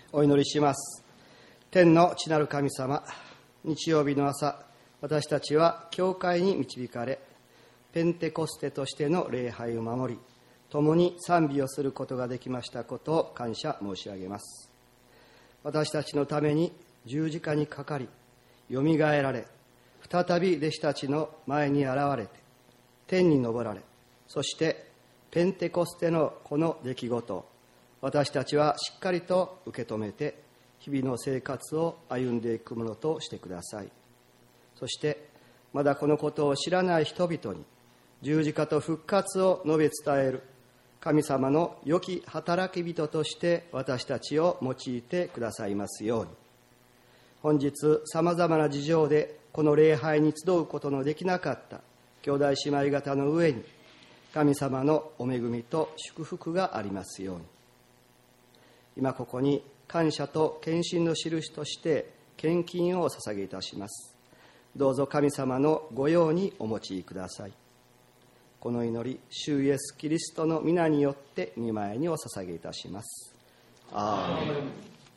お祈りします。天の父なる神様、日曜日の朝、私たちは教会に導かれ、ペンテコステとしての礼拝を守り、共に賛美をすることができましたことを感謝申し上げます。私たちのために十字架にかかり、よみがえられ、再び弟子たちの前に現れて、天に昇られ、そしてペンテコステのこの出来事を私たちはしっかりと受け止めて、日々の生活を歩んでいくものとしてください。そしてまだこのことを知らない人々に十字架と復活を述べ伝える神様の良き働き人として私たちを用いてくださいますように。本日さまざまな事情でこの礼拝に集うことのできなかった兄弟姉妹方の上に神様のお恵みと祝福がありますように。今ここに感謝と献身の印として献金をお捧げいたします。どうぞ神様のご用にお用いください。この祈り、主イエスキリストの皆によって御前にお捧げいたします。アーメン。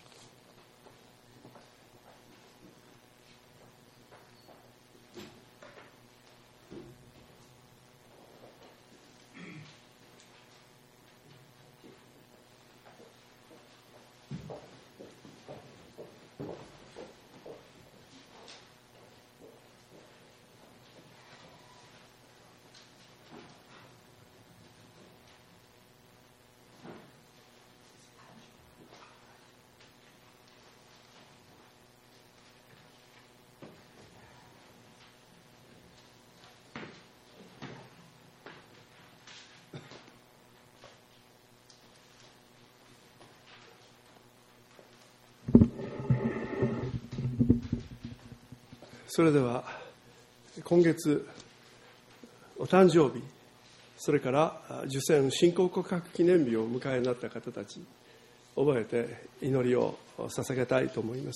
それでは今月お誕生日、それから受洗信仰告白記念日をお迎えになった方たち、覚えて祈りを捧げたいと思います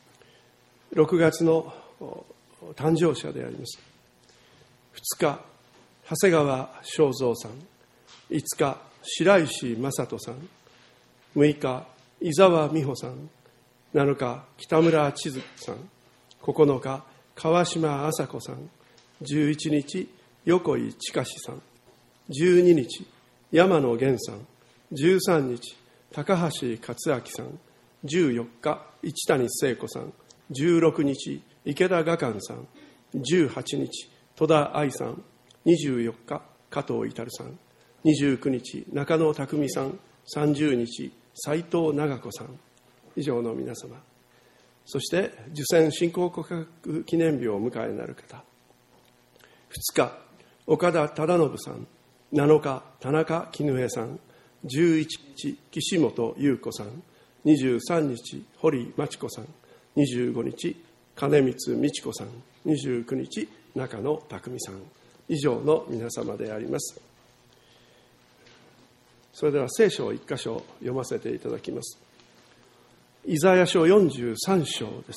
。6月の誕生者であります。2日、長谷川正三さん、5日、白石正人さん、6日、伊沢美穂さん、7日、北村千鶴さん、9日、川島麻子さん、11日、横井親さん、12日、山野源さん、13日、高橋克明さん、14日、市谷聖子さん、16日、池田雅寛さん、18日、戸田愛さん、24日、加藤至さん、29日、中野匠さん、30日、斉藤長子さん、以上の皆様、そして受洗信仰告白記念日をお迎えになる方、2日、岡田忠信さん、7日、田中絹江さん、11日、岸本優子さん、23日、堀真知子さん、25日、金光美智子さん、29日、中野匠さん、以上の皆様であります。それでは聖書を一箇所読ませていただきます。イザヤ書43章です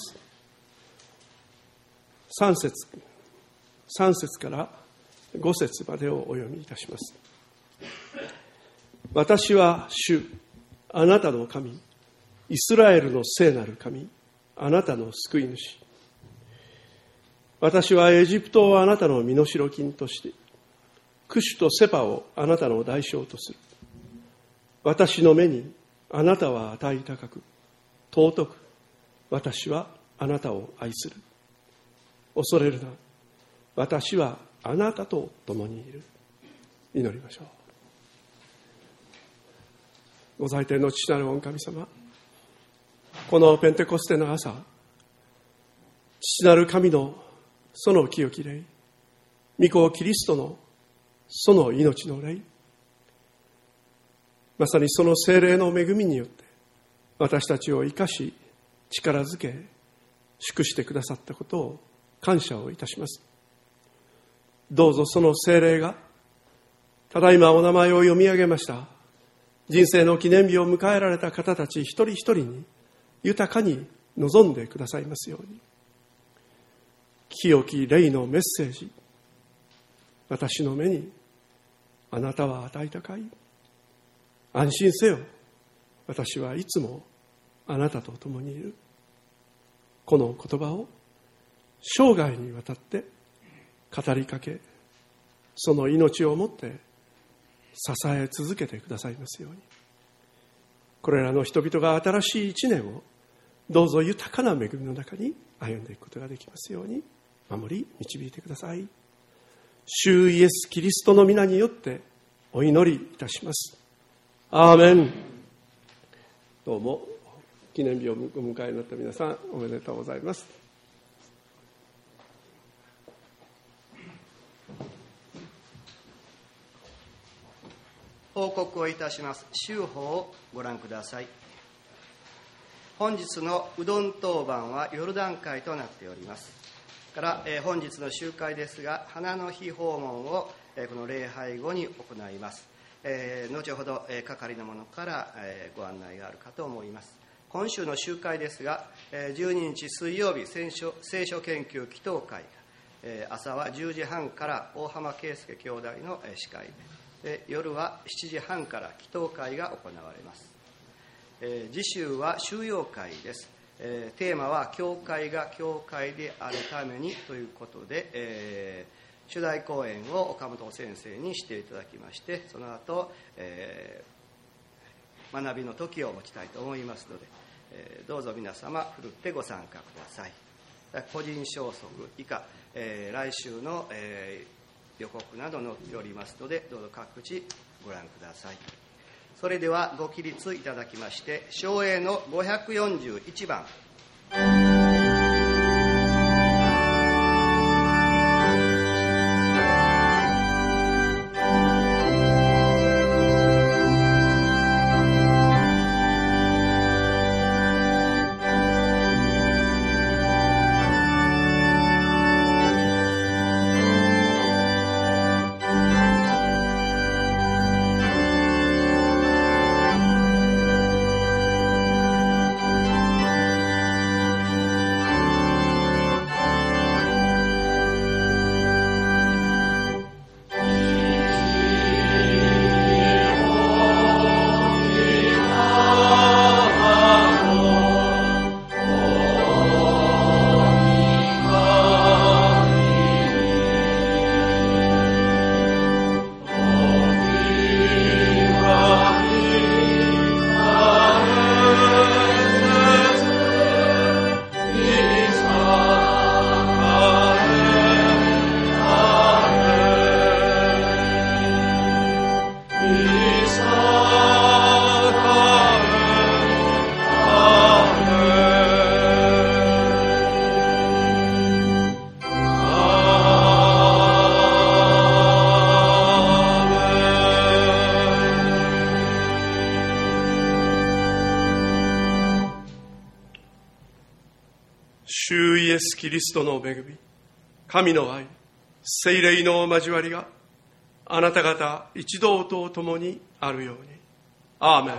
。3節から5節までをお読みいたします。私は主、あなたの神、イスラエルの聖なる神、あなたの救い主。私はエジプトをあなたの身代金として、クシュとセパをあなたの代償とする。私の目にあなたは値高く、尊く、私はあなたを愛する。恐れるな、私はあなたと共にいる。祈りましょう。ご在天の父なる御神様、このペンテコステの朝、父なる神のその清き霊、御子キリストのその命の霊、まさにその聖霊の恵みによって私たちを生かし力づけ祝してくださったことを感謝をいたします。どうぞその聖霊がただいまお名前を読み上げました人生の記念日を迎えられた方たち一人一人に豊かに望んでくださいますように。清き霊のメッセージ、私の目にあなたは値高い、安心せよ、私はいつもあなたと共にいる。この言葉を生涯にわたって語りかけ、その命をもって支え続けてくださいますように。これらの人々が新しい一年をどうぞ豊かな恵みの中に歩んでいくことができますように守り導いてください。主イエスキリストの皆によってお祈りいたします。アーメン。どうも記念日をお迎えになった皆さん、おめでとうございます。 報告をいたします。週報をご覧ください。本日のうどん当番はヨルダン会となっております。から、本日の集会ですが、花の日訪問を、この礼拝後に行います。後ほど、係の者から、ご案内があるかと思います。今週の集会ですが、12日水曜日聖書研究祈祷会、朝は10時半から大浜圭介兄弟の司会で、夜は7時半から祈祷会が行われます。次週は収容会です。テーマは教会が教会であるためにということで、主題講演を岡本先生にしていただきまして、その後、学びの時を持ちたいと思いますので、どうぞ皆様ふるってご参加ください。個人消息以下、来週の、予告など載っておりますので、どうぞ各地ご覧ください。それではご起立いただきまして、唱詠の541番。 主イエスキリストの恵み、神の愛、聖霊の交わりがあなた方一同と共にあるように。アーメン。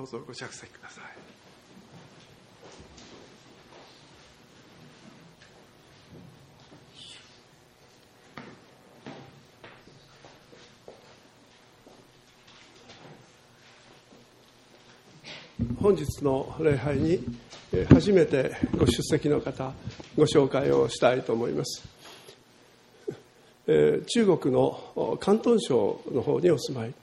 どうぞご着席ください。本日の礼拝に初めてご出席の方、ご紹介をしたいと思います。中国の広東省の方にお住まい、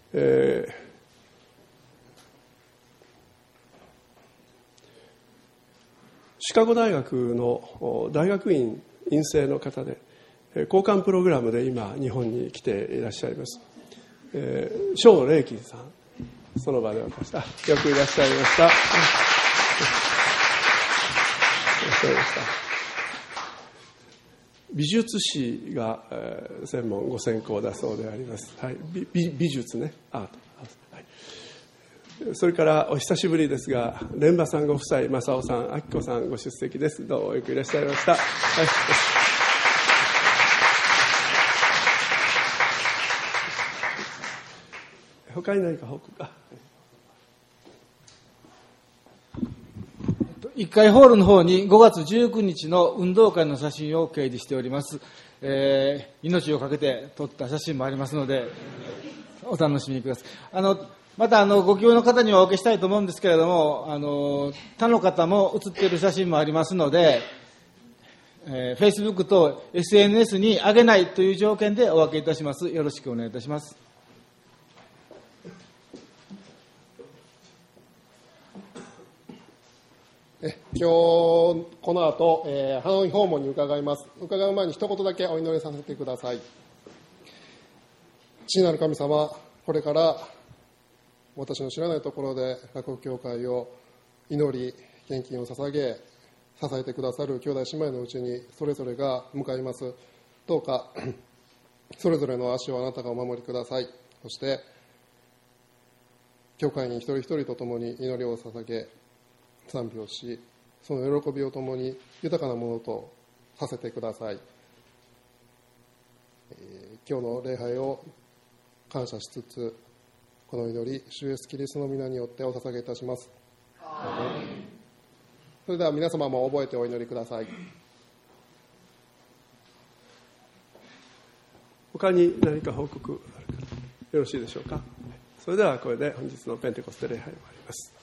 シカゴ大学の大学院院生の方で、交換プログラムで今日本に来ていらっしゃいます、蕭麗琴さん、その場で私よくいらっしゃいました。美術史が専門ご専攻だそうであります。はい、美術ね、アート。はい、それからお久しぶりですが、蓮馬さんご夫妻、正雄さん、明子さんご出席です。どうもよくいらっしゃいました。はい、他に何か報告か。 1階ホールの方に5月19日の運動会の写真を掲示しております。命をかけて撮った写真もありますのでお楽しみください。またご希望の方にはお受けしたいと思うんですけれども、他の方も写っている写真もありますので、Facebook と SNS に上げないという条件でお分けいたします。よろしくお願いいたします。 今日この後、ハノイ訪問に伺います。伺う前に一言だけお祈りさせてください。父なる神様、これから私の知らないところで洛北教会を祈り献金を捧げ支えてくださる兄弟姉妹のうちにそれぞれが向かいます。どうかそれぞれの足をあなたがお守りください。そして教会に一人一人と共に祈りを捧げ賛美をし、その喜びをともに豊かなものとさせてください。今日の礼拝を感謝しつつ、この祈り、主イエスキリストの皆によってお捧げいたします。それでは皆様も覚えてお祈りください。 他に何か報告あるかよろしいでしょうか。それではこれで本日のペンテコステ礼拝を終わります。